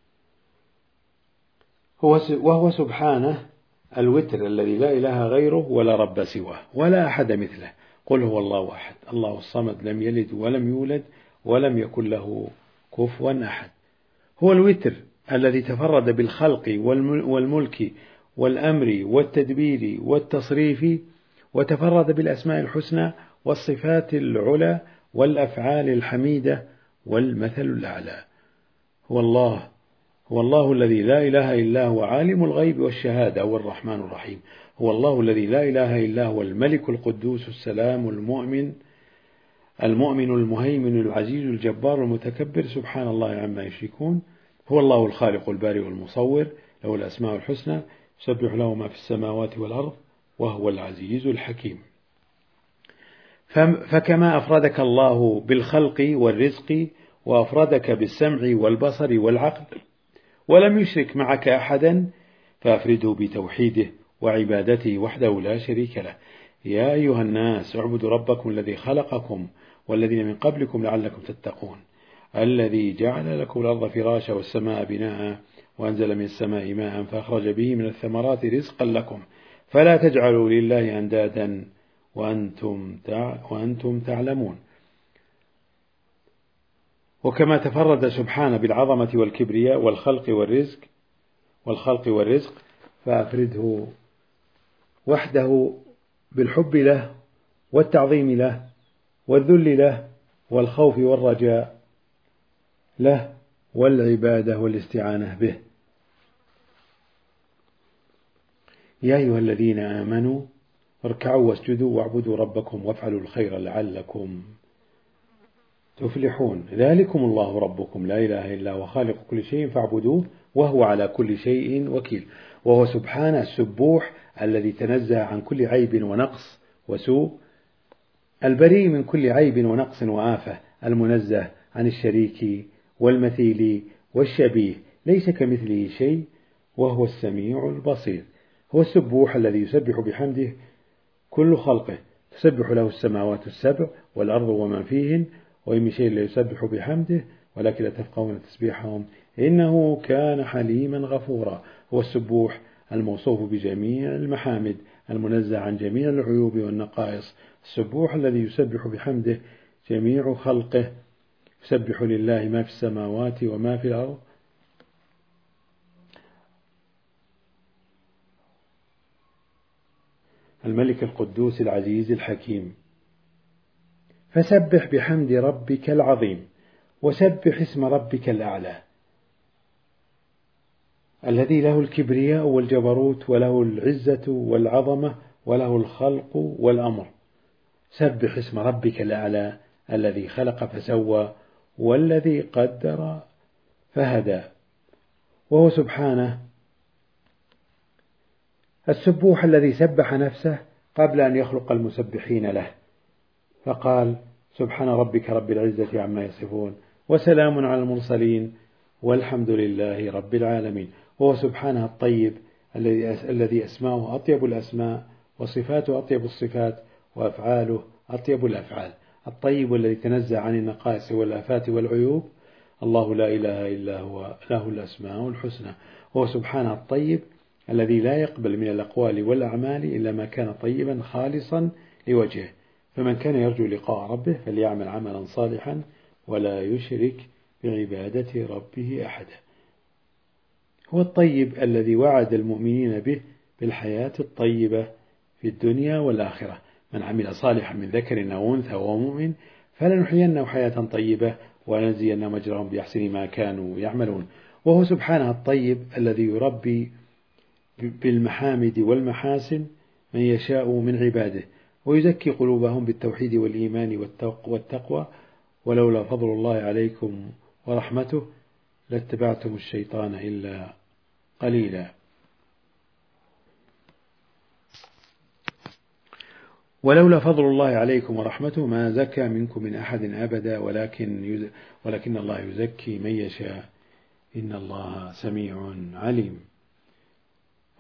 وهو سبحانه الوتر الذي لا إله غيره ولا رب سواه ولا أحد مثله. قل هو الله أحد الله الصمد لم يلد ولم يولد ولم يكن له كفوا أحد. هو الوتر الذي تفرد بالخلق والملك والأمر والتدبير والتصريف وتفرد بالأسماء الحسنى والصفات العلى والأفعال الحميدة والمثل الأعلى. هو الله هو الله الذي لا إله إلا هو عالم الغيب والشهادة والرحمن الرحيم. هو الله الذي لا إله إلا هو الملك القدوس السلام المؤمن المؤمن المهيمن العزيز الجبار المتكبر سبحان الله عما يشركون. هو الله الخالق البارئ المصور له الأسماء الحسنى يسبح له ما في السماوات والأرض وهو العزيز الحكيم. فكما أفردك الله بالخلق والرزق وأفردك بالسمع والبصر والعقل ولم يشرك معك أحدا فأفرده بتوحيده وعبادته وحده لا شريك له. يا أيها الناس اعبدوا ربكم الذي خلقكم والذين من قبلكم لعلكم تتقون الذي جعل لكم الأرض فراشا والسماء بناء وأنزل من السماء ماء فأخرج به من الثمرات رزقا لكم فلا تجعلوا لله أندادا وأنتم وأنتم تعلمون. وكما تفرد سبحانه بالعظمة والكبرياء والخلق والرزق والخلق والرزق فأفرده وحده بالحب له والتعظيم له والذل له والخوف والرجاء له والعبادة والاستعانة به. يا أيها الذين آمنوا اركعوا واسجدوا واعبدوا ربكم وافعلوا الخير لعلكم تفلحون. ذلكم الله ربكم لا إله إلا هو خالق كل شيء فاعبدوه وهو على كل شيء وكيل. وهو سبحانه السبوح الذي تنزه عن كل عيب ونقص وسوء البريء من كل عيب ونقص وآفة المنزه عن الشريك والمثيل والشبيه ليس كمثله شيء وهو السميع البصير. هو السبوح الذي يسبح بحمده كل خلقه تسبح له السماوات السبع والأرض ومن فيهن وإن من شيء لا يسبح بحمده ولكن لا تفقهون تسبيحهم إنه كان حليما غفورا. هو السبوح الموصوف بجميع المحامد المنزه عن جميع العيوب والنقائص السبوح الذي يسبح بحمده جميع خلقه يسبح لله ما في السماوات وما في الأرض الملك القدوس العزيز الحكيم. فسبح بحمد ربك العظيم وسبح اسم ربك الأعلى الذي له الكبرياء والجبروت وله العزة والعظمة وله الخلق والأمر. سبح اسم ربك الأعلى الذي خلق فسوى والذي قدر فهدى. وهو سبحانه السبوح الذي سبح نفسه قبل أن يخلق المسبحين له فقال سبحان ربك رب العزة عما يصفون وسلام على المرسلين والحمد لله رب العالمين. وهو سبحانه الطيب الذي أسماؤه أطيب الأسماء وصفاته أطيب الصفات وأفعاله أطيب الأفعال. الطيب الذي تنزه عن النقائص والآفات والعيوب الله لا إله إلا هو له الأسماء الحسنى. وهو سبحانه الطيب الذي لا يقبل من الأقوال والأعمال إلا ما كان طيبا خالصا لوجهه. فمن كان يرجو لقاء ربه فليعمل عملا صالحا ولا يشرك بعبادة ربه أحدا. هو الطيب الذي وعد المؤمنين به بالحياة الطيبة في الدنيا والآخرة. من عمل صالحا من ذكر أو أنثى وهو مؤمن فلنحيينه حياة طيبة ولنجزينهم أجرهم بأحسن ما كانوا يعملون. وهو سبحانه الطيب الذي يربي بالمحامد والمحاسن من يشاء من عباده ويزكي قلوبهم بالتوحيد والإيمان والتقوى. ولولا فضل الله عليكم ورحمته لاتبعتم الشيطان إلا قليلا. ولولا فضل الله عليكم ورحمته ما زكى منكم من أحد أبدا ولكن ولكن الله يزكي من يشاء إن الله سميع عليم.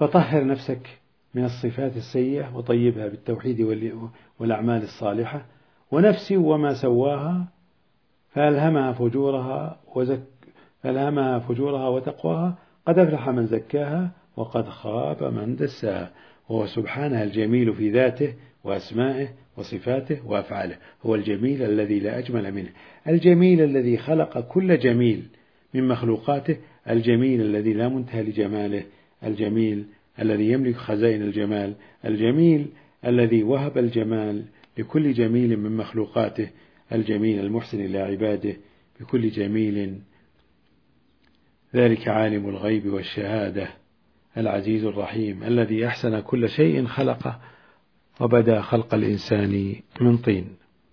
فطهر نفسك من الصفات السيئة وطيبها بالتوحيد والأعمال الصالحة. ونفسي وما سواها فألهمها فجورها وزك فألهمها فجورها وتقواها قد أفلح من زكاها وقد خاب من دساها. وهو سبحانه الجميل في ذاته وأسمائه وصفاته وأفعاله، هو الجميل الذي لا أجمل منه، الجميل الذي خلق كل جميل من مخلوقاته، الجميل الذي لا منتهى لجماله، الجميل الذي يملك خزائن الجمال، الجميل الذي وهب الجمال لكل جميل من مخلوقاته، الجميل المحسن إلى عباده بكل جميل، ذلك عالم الغيب والشهادة العزيز الرحيم الذي أحسن كل شيء خلقه وبدأ خلق الإنسان من طين.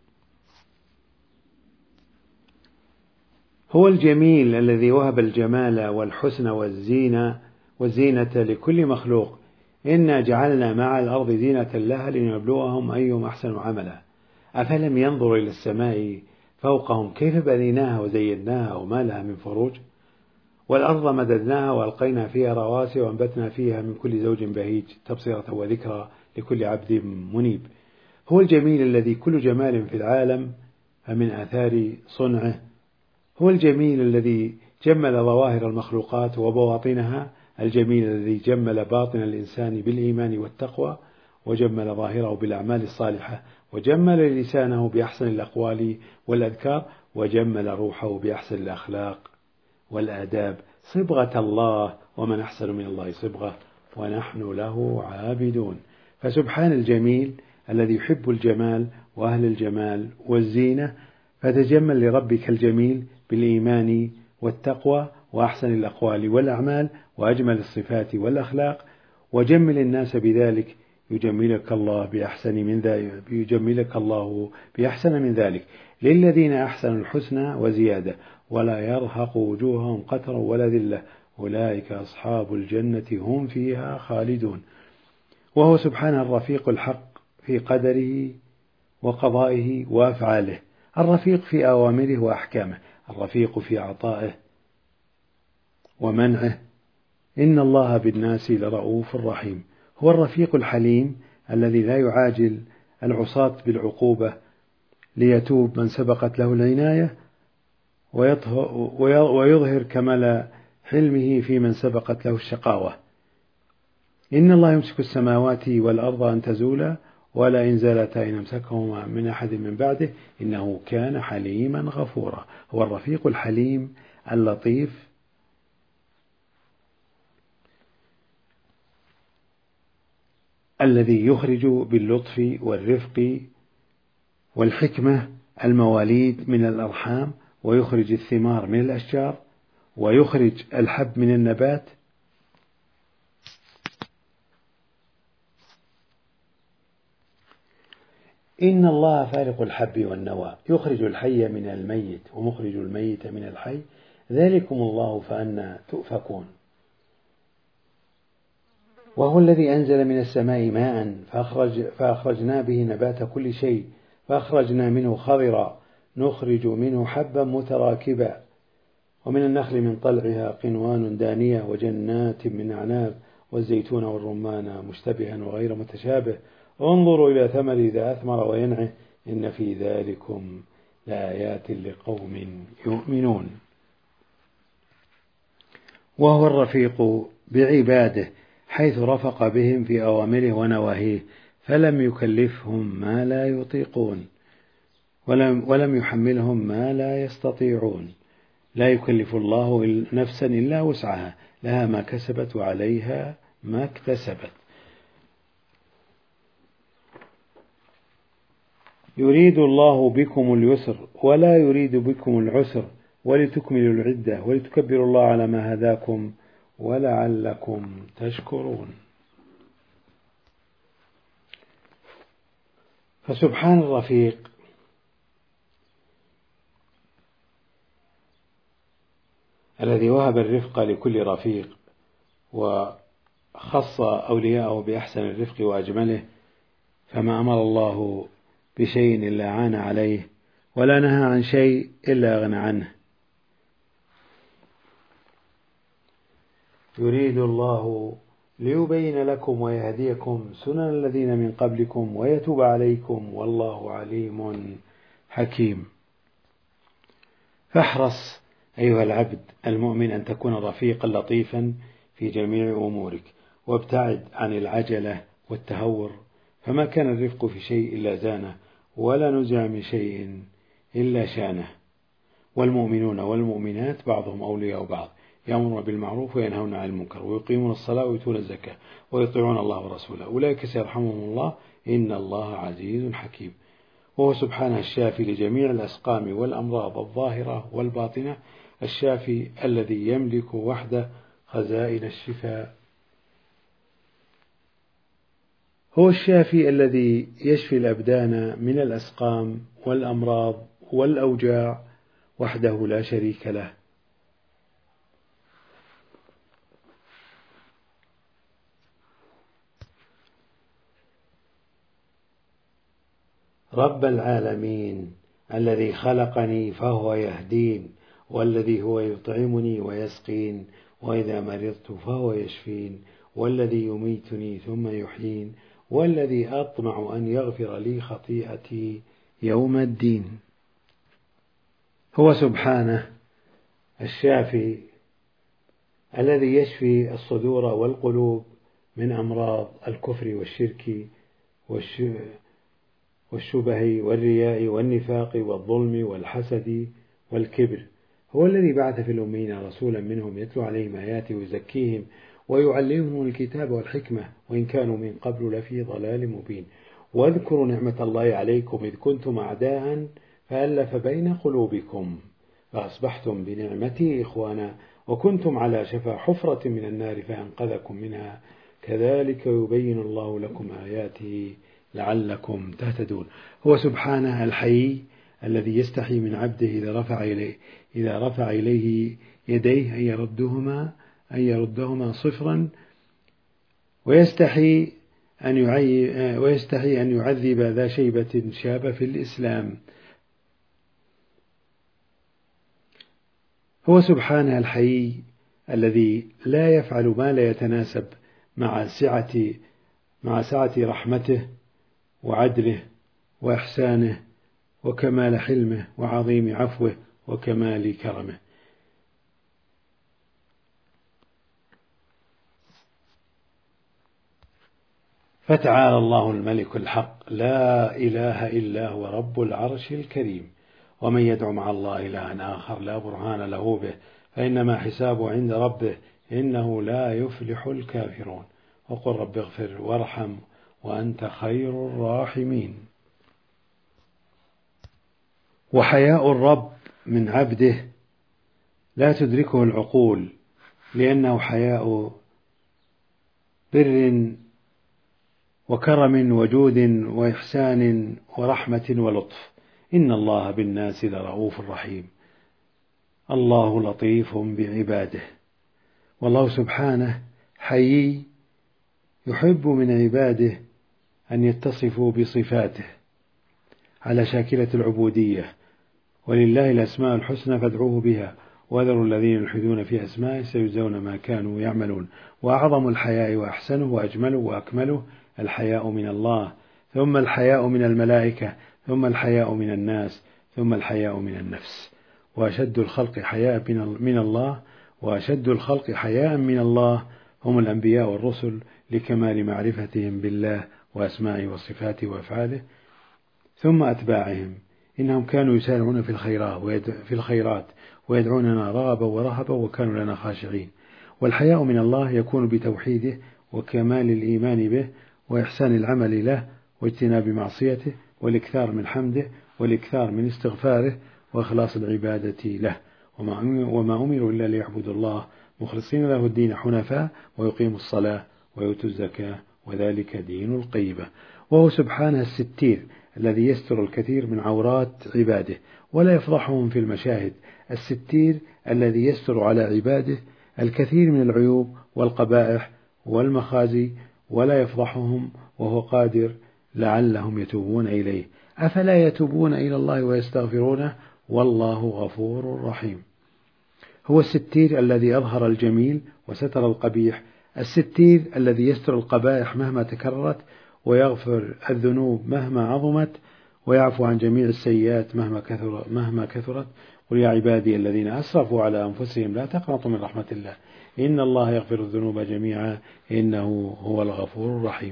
هو الجميل الذي وهب الجمال والحسن والزينة والزينة لكل مخلوق. إنا جعلنا مع الأرض زينة لها لنبلوهم أيهم أحسن عملا. أفلم ينظروا إلى السماء فوقهم كيف بنيناها وزيناها وما لها من فروج، والأرض مددناها وألقينا فيها رواسي وأنبتنا فيها من كل زوج بهيج تبصرة وذكرى لكل عبد منيب. هو الجميل الذي كل جمال في العالم فمن آثار صنعه. هو الجميل الذي جمل ظواهر المخلوقات وبواطنها، الجميل الذي جمل باطن الإنسان بالإيمان والتقوى، وجمل ظاهره بالأعمال الصالحة، وجمل لسانه بأحسن الأقوال والأذكار، وجمل روحه بأحسن الأخلاق والآداب. صبغة الله، ومن أحسن من الله صبغة، ونحن له عابدون. فسبحان الجميل الذي يحب الجمال وأهل الجمال والزينة، فتجمل لربك الجميل بالإيمان والتقوى وأحسن الأقوال والأعمال وأجمل الصفات والأخلاق، وجمل الناس بذلك يجملك الله بأحسن من ذلك يجملك الله بأحسن من ذلك. للذين أحسنوا الحسنى وزيادة ولا يرهق وجوههم قتر ولا ذلة أولئك أصحاب الجنة هم فيها خالدون. وهو سبحانه الرفيق الحق في قدره وقضائه وأفعاله، الرفيق في أوامره وأحكامه، الرفيق في عطائه ومنعه. إن الله بالناس لرؤوف رحيم. هو الرفيق الحليم الذي لا يعاجل العصاة بالعقوبة ليتوب من سبقت له العناية، ويظهر كمال حلمه في من سبقت له الشقاوة. إن الله يمسك السماوات والأرض أن تزولا ولا إن زالتا إن أمسكهما من أحد من بعده إنه كان حليما غفورا. هو الرفيق الحليم اللطيف الذي يخرج باللطف والرفق والحكمة المواليد من الأرحام، ويخرج الثمار من الأشجار، ويخرج الحب من النبات، إن الله فارق الحب والنوى يخرج الحي من الميت ومخرج الميت من الحي ذلكم الله فأنى تؤفكون. وهو الذي أنزل من السماء ماء فأخرج فأخرجنا به نبات كل شيء فأخرجنا منه خضرا نخرج منه حبا متراكبا ومن النخل من طلعها قنوان دانية وجنات من أعناب والزيتون والرمان مشتبها وغير متشابه انظروا إلى ثمر إذا أثمر وينعه إن في ذلكم لآيات لقوم يؤمنون. وهو الرفيق بعباده حيث رفق بهم في أوامره ونواهيه فلم يكلفهم ما لا يطيقون ولم, ولم يحملهم ما لا يستطيعون. لا يكلف الله نفسا إلا وسعها لها ما كسبت وعليها ما اكتسبت. يريد الله بكم اليسر ولا يريد بكم العسر ولتكملوا العدة ولتكبروا الله على ما هداكم ولعلكم تشكرون. فسبحان الرفيق الذي وهب الرفق لكل رفيق وخص أولياءه بأحسن الرفق وأجمله، فما أمر الله بشيء إلا عان عليه ولا نهى عن شيء إلا أغنى عنه. يريد الله ليبين لكم ويهديكم سنن الذين من قبلكم ويتوب عليكم والله عليم حكيم. فاحرص أيها العبد المؤمن أن تكون رفيقا لطيفا في جميع أمورك، وابتعد عن العجلة والتهور، فما كان الرفق في شيء إلا زانه، ولا نزع من شيء إلا شانه. والمؤمنون والمؤمنات بعضهم أولياء بعض، يأمرون بالمعروف وينهون عن المنكر ويقيمون الصلاة ويؤتون الزكاة ويطيعون الله ورسوله أولئك سيرحمهم الله إن الله عزيز حكيم. وهو سبحانه الشافي لجميع الأسقام والأمراض الظاهرة والباطنة، الشافي الذي يملك وحده خزائن الشفاء. هو الشافي الذي يشفي الأبدان من الأسقام والأمراض والأوجاع وحده لا شريك له. رب العالمين الذي خلقني فهو يهدين، والذي هو يطعمني ويسقين، وإذا مرضت فهو يشفين، والذي يميتني ثم يحيين، والذي أطمع أن يغفر لي خطيئتي يوم الدين. هو سبحانه الشافي الذي يشفي الصدور والقلوب من أمراض الكفر والشرك والشبه والرياء والنفاق والظلم والحسد والكبر. هو الذي بعث في الأمين رسولا منهم يتلو عليهم آياته ويزكيهم ويعلمهم الكتاب والحكمة وإن كانوا من قبل لفي ضلال مبين. واذكروا نعمة الله عليكم إذ كنتم أعداء فألف بين قلوبكم فأصبحتم بنعمته إخوانا وكنتم على شفا حفرة من النار فأنقذكم منها كذلك يبين الله لكم آياته لعلكم تهتدون. هو سبحانه الحي الذي يستحي من عبده إذا رفع إليه إذا رفع إليه يديه أن يردهما أن يردهما صفرا، ويستحي أن يعي ويستحي أن يعذب ذا شيبة شاب في الإسلام. هو سبحانه الحي الذي لا يفعل ما لا يتناسب مع سعة مع سعة رحمته وعدله وإحسانه وكمال حلمه وعظيم عفوه وكمال كرمه. فتعالى الله الملك الحق لا إله إلا هو رب العرش الكريم. ومن يدعو مع الله إلها آخر لا برهان له به فإنما حسابه عند ربه إنه لا يفلح الكافرون. وقل رب اغفر وارحم وأنت خير الراحمين. وحياء الرب من عبده لا تدركه العقول، لأنه حياء بر وكرم وجود وإحسان ورحمة ولطف. إن الله بالناس لرؤوف رحيم. الله لطيف بعباده. والله سبحانه حيي يحب من عباده أن يتصفوا بصفاته على شاكلة العبودية. ولله الأسماء الحسنى فادعوه بها وذروا الذين يلحدون في أسمائه سيجزون ما كانوا يعملون. وأعظم الحياء وأحسنه وأجمله وأكمله الحياء من الله، ثم الحياء من الملائكة، ثم الحياء من الناس، ثم الحياء من النفس. وأشد الخلق حياء من الله وأشد الخلق حياء من الله هم الأنبياء والرسل لكمال معرفتهم بالله وأسمائه وصفاته وأفعاله، ثم أتباعهم إنهم كانوا يسارعون في الخيرات في الخيرات ويدعوننا رغبا ورهبا وكانوا لنا خاشعين. والحياء من الله يكون بتوحيده وكمال الإيمان به وإحسان العمل له واجتناب معصيته والإكثار من حمده والإكثار من استغفاره وإخلاص العبادة له. وما أمروا إلا ليعبدوا الله مخلصين له الدين حنفاء ويقيموا الصلاة ويؤتوا الزكاة وذلك دين القيمة. وهو سبحانه الستير الذي يستر الكثير من عورات عباده ولا يفضحهم في المشاهد، الستير الذي يستر على عباده الكثير من العيوب والقبائح والمخازي ولا يفضحهم وهو قادر لعلهم يتوبون إليه. أفلا يتوبون إلى الله ويستغفرونه والله غفور رحيم. هو الستير الذي أظهر الجميل وستر القبيح الستير الذي يستر القبائح مهما تكررت، ويغفر الذنوب مهما عظمت، ويعفو عن جميع السيئات مهما كثر مهما كثرت. قل يا عبادي الذين أسرفوا على أنفسهم لا تقنطوا من رحمة الله إن الله يغفر الذنوب جميعا إنه هو الغفور الرحيم.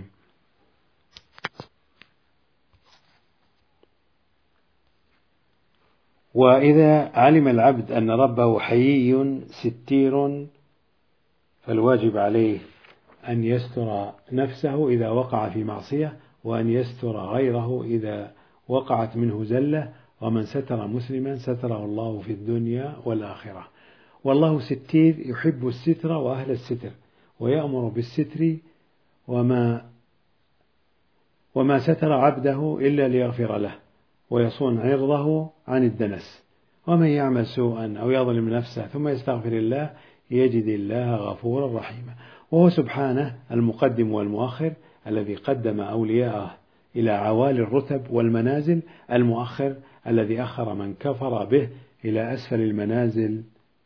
وإذا علم العبد أن ربه حيي ستير فالواجب عليه أن يستر نفسه إذا وقع في معصية، وأن يستر غيره إذا وقعت منه زلة، ومن ستر مسلما ستره الله في الدنيا والآخرة. والله ستير يحب الستر وأهل الستر، ويأمر بالستر، وما وما ستر عبده إلا ليغفر له ويصون عرضه عن الدنس. ومن يعمل سوءا أو يظلم نفسه ثم يستغفر الله يجد الله غفورا رحيما. وهو سبحانه المقدم والمؤخر الذي قدم أولياءه إلى عوالي الرتب والمنازل، المؤخر الذي أخر من كفر به إلى أسفل المنازل.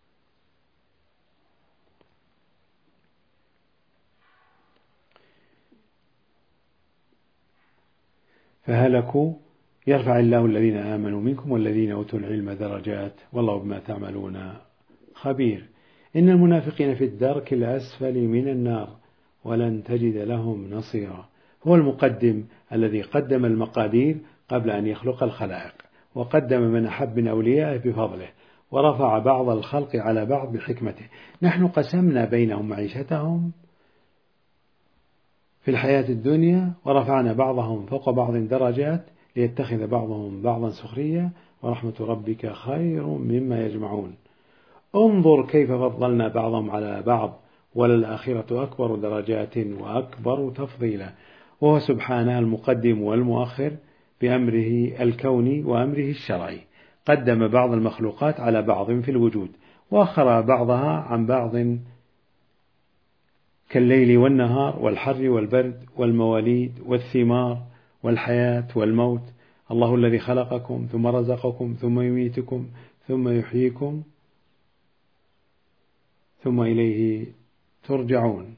فهلكوا يرفع الله الذين آمنوا منكم والذين أوتوا العلم درجات والله بما تعملون خبير. إن المنافقين في الدرك الأسفل من النار ولن تجد لهم نصيرا. هو المقدم الذي قدم المقادير قبل أن يخلق الخلائق، وقدم من أحب من أوليائه بفضله، ورفع بعض الخلق على بعض بحكمته. نحن قسمنا بينهم معيشتهم في الحياة الدنيا، ورفعنا بعضهم فوق بعض درجات ليتخذ بعضهم بعضا سخريا، ورحمة ربك خير مما يجمعون. انظر كيف فضلنا بعضهم على بعض وللآخرة أكبر درجات وأكبر تفضيلا. وهو سبحانه المقدم والمؤخر بأمره الكوني وأمره الشرعي، قدم بعض المخلوقات على بعض في الوجود، وأخر بعضها عن بعض كالليل والنهار والحر والبرد والمواليد والثمار والحياة والموت. الله الذي خلقكم ثم رزقكم ثم يميتكم ثم يحييكم ثم إليه ترجعون.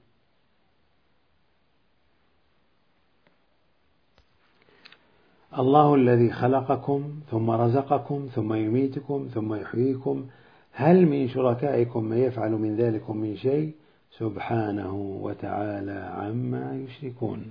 الله الذي خلقكم ثم رزقكم ثم يميتكم ثم يحييكم هل من شركائكم من يفعل من ذلك من شيء سبحانه وتعالى عما يشركون.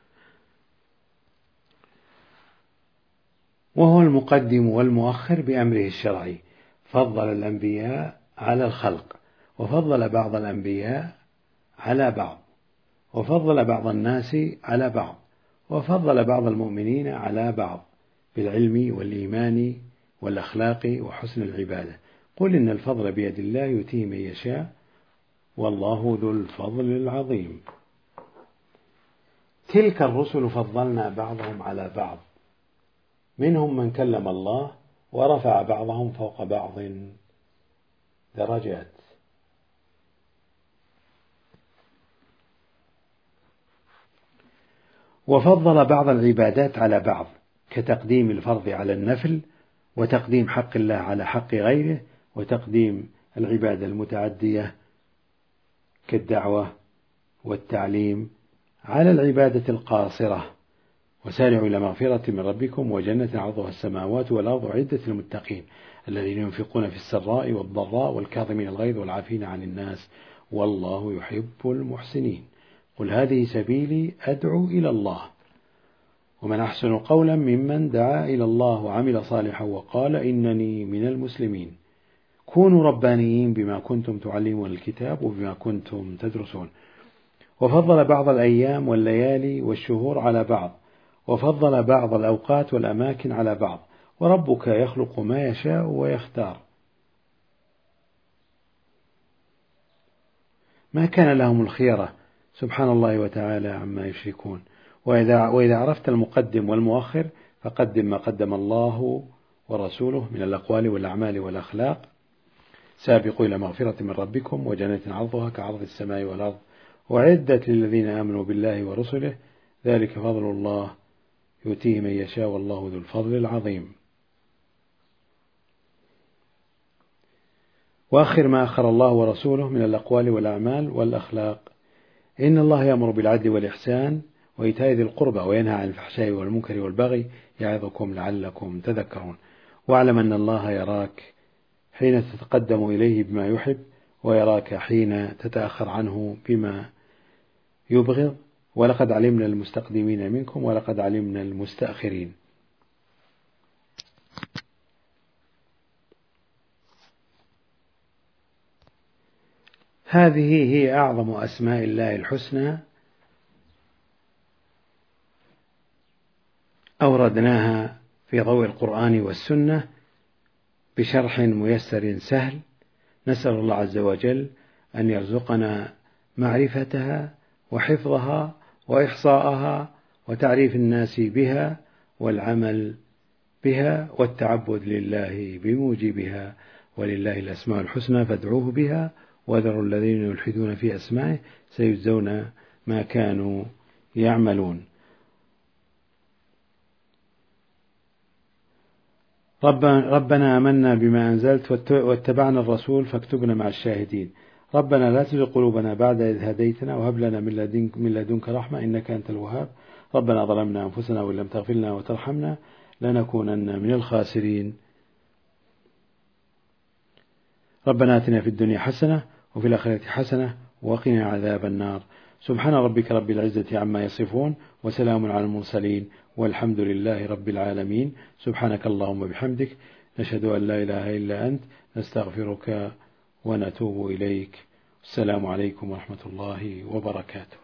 وهو المقدم والمؤخر بأمره الشرعي، فضل الأنبياء على الخلق، وفضل بعض الأنبياء على بعض، وفضل بعض الناس على بعض، وفضل بعض المؤمنين على بعض بالعلم والإيمان والأخلاق وحسن العبادة. قل إن الفضل بيد الله يؤتيه من يشاء والله ذو الفضل العظيم. تلك الرسل فضلنا بعضهم على بعض، منهم من كلم الله ورفع بعضهم فوق بعض درجات. وفضل بعض العبادات على بعض كتقديم الفرض على النفل، وتقديم حق الله على حق غيره، وتقديم العبادة المتعدية كالدعوة والتعليم على العبادة القاصرة. وسارعوا إلى مغفرة من ربكم وجنة عرضها السماوات والأرض عدة للمتقين الذين ينفقون في السراء والضراء والكاظمين الغيظ والعافين عن الناس والله يحب المحسنين. قل هذه سبيلي أدعو إلى الله ومن أحسن قولا ممن دعا إلى الله وعمل صالحا وقال إنني من المسلمين. كونوا ربانيين بما كنتم تعلمون الكتاب وبما كنتم تدرسون. وفضل بعض الأيام والليالي والشهور على بعض، وفضل بعض الأوقات والأماكن على بعض، وربك يخلق ما يشاء ويختار. ما كان لهم الخيرة سبحان الله وتعالى عما يشركون. وإذا, وإذا عرفت المقدم والمؤخر فقدم ما قدم الله ورسوله من الأقوال والأعمال والأخلاق. سابقوا إلى مغفرة من ربكم وجنة عرضها كعرض السماء والأرض وعدت للذين آمنوا بالله ورسله ذلك فضل الله يؤتيه من يشاء والله ذو الفضل العظيم. وآخر ما أخر الله ورسوله من الأقوال والأعمال والأخلاق إن الله يأمر بالعدل والإحسان وإيتاء ذي القربى وينهى عن الفحشاء والمنكر والبغي يعظكم لعلكم تذكرون. واعلم أن الله يراك حين تتقدم إليه بما يحب ويراك حين تتأخر عنه بما يبغض، ولقد علمنا المستقدمين منكم ولقد علمنا المستأخرين. هذه هي أعظم أسماء الله الحسنى، أوردناها في ضوء القرآن والسنة بشرح ميسر سهل، نسأل الله عز وجل أن يرزقنا معرفتها وحفظها وإحصاءها وتعريف الناس بها والعمل بها والتعبد لله بموجبها. ولله الأسماء الحسنى فادعوه بها وذروا الذين يلحدون في أسمائه سيجزون ما كانوا يعملون. ربنا آمنا بما أنزلت واتبعنا الرسول فاكتبنا مع الشاهدين. ربنا لا تزغ قلوبنا بعد إذ هديتنا وهب لنا من لدنك, من لدنك رحمة إنك أنت الوهاب. ربنا ظلمنا أنفسنا وإن لم تغفر لنا وترحمنا لنكونن من الخاسرين. ربنا آتنا في الدنيا حسنة وفي الآخرة حسنة وقنا عذاب النار. سبحان ربك رب العزة عما يصفون وسلام على المرسلين والحمد لله رب العالمين. سبحانك اللهم وبحمدك نشهد أن لا إله إلا أنت نستغفرك ونتوب إليك. السلام عليكم ورحمة الله وبركاته.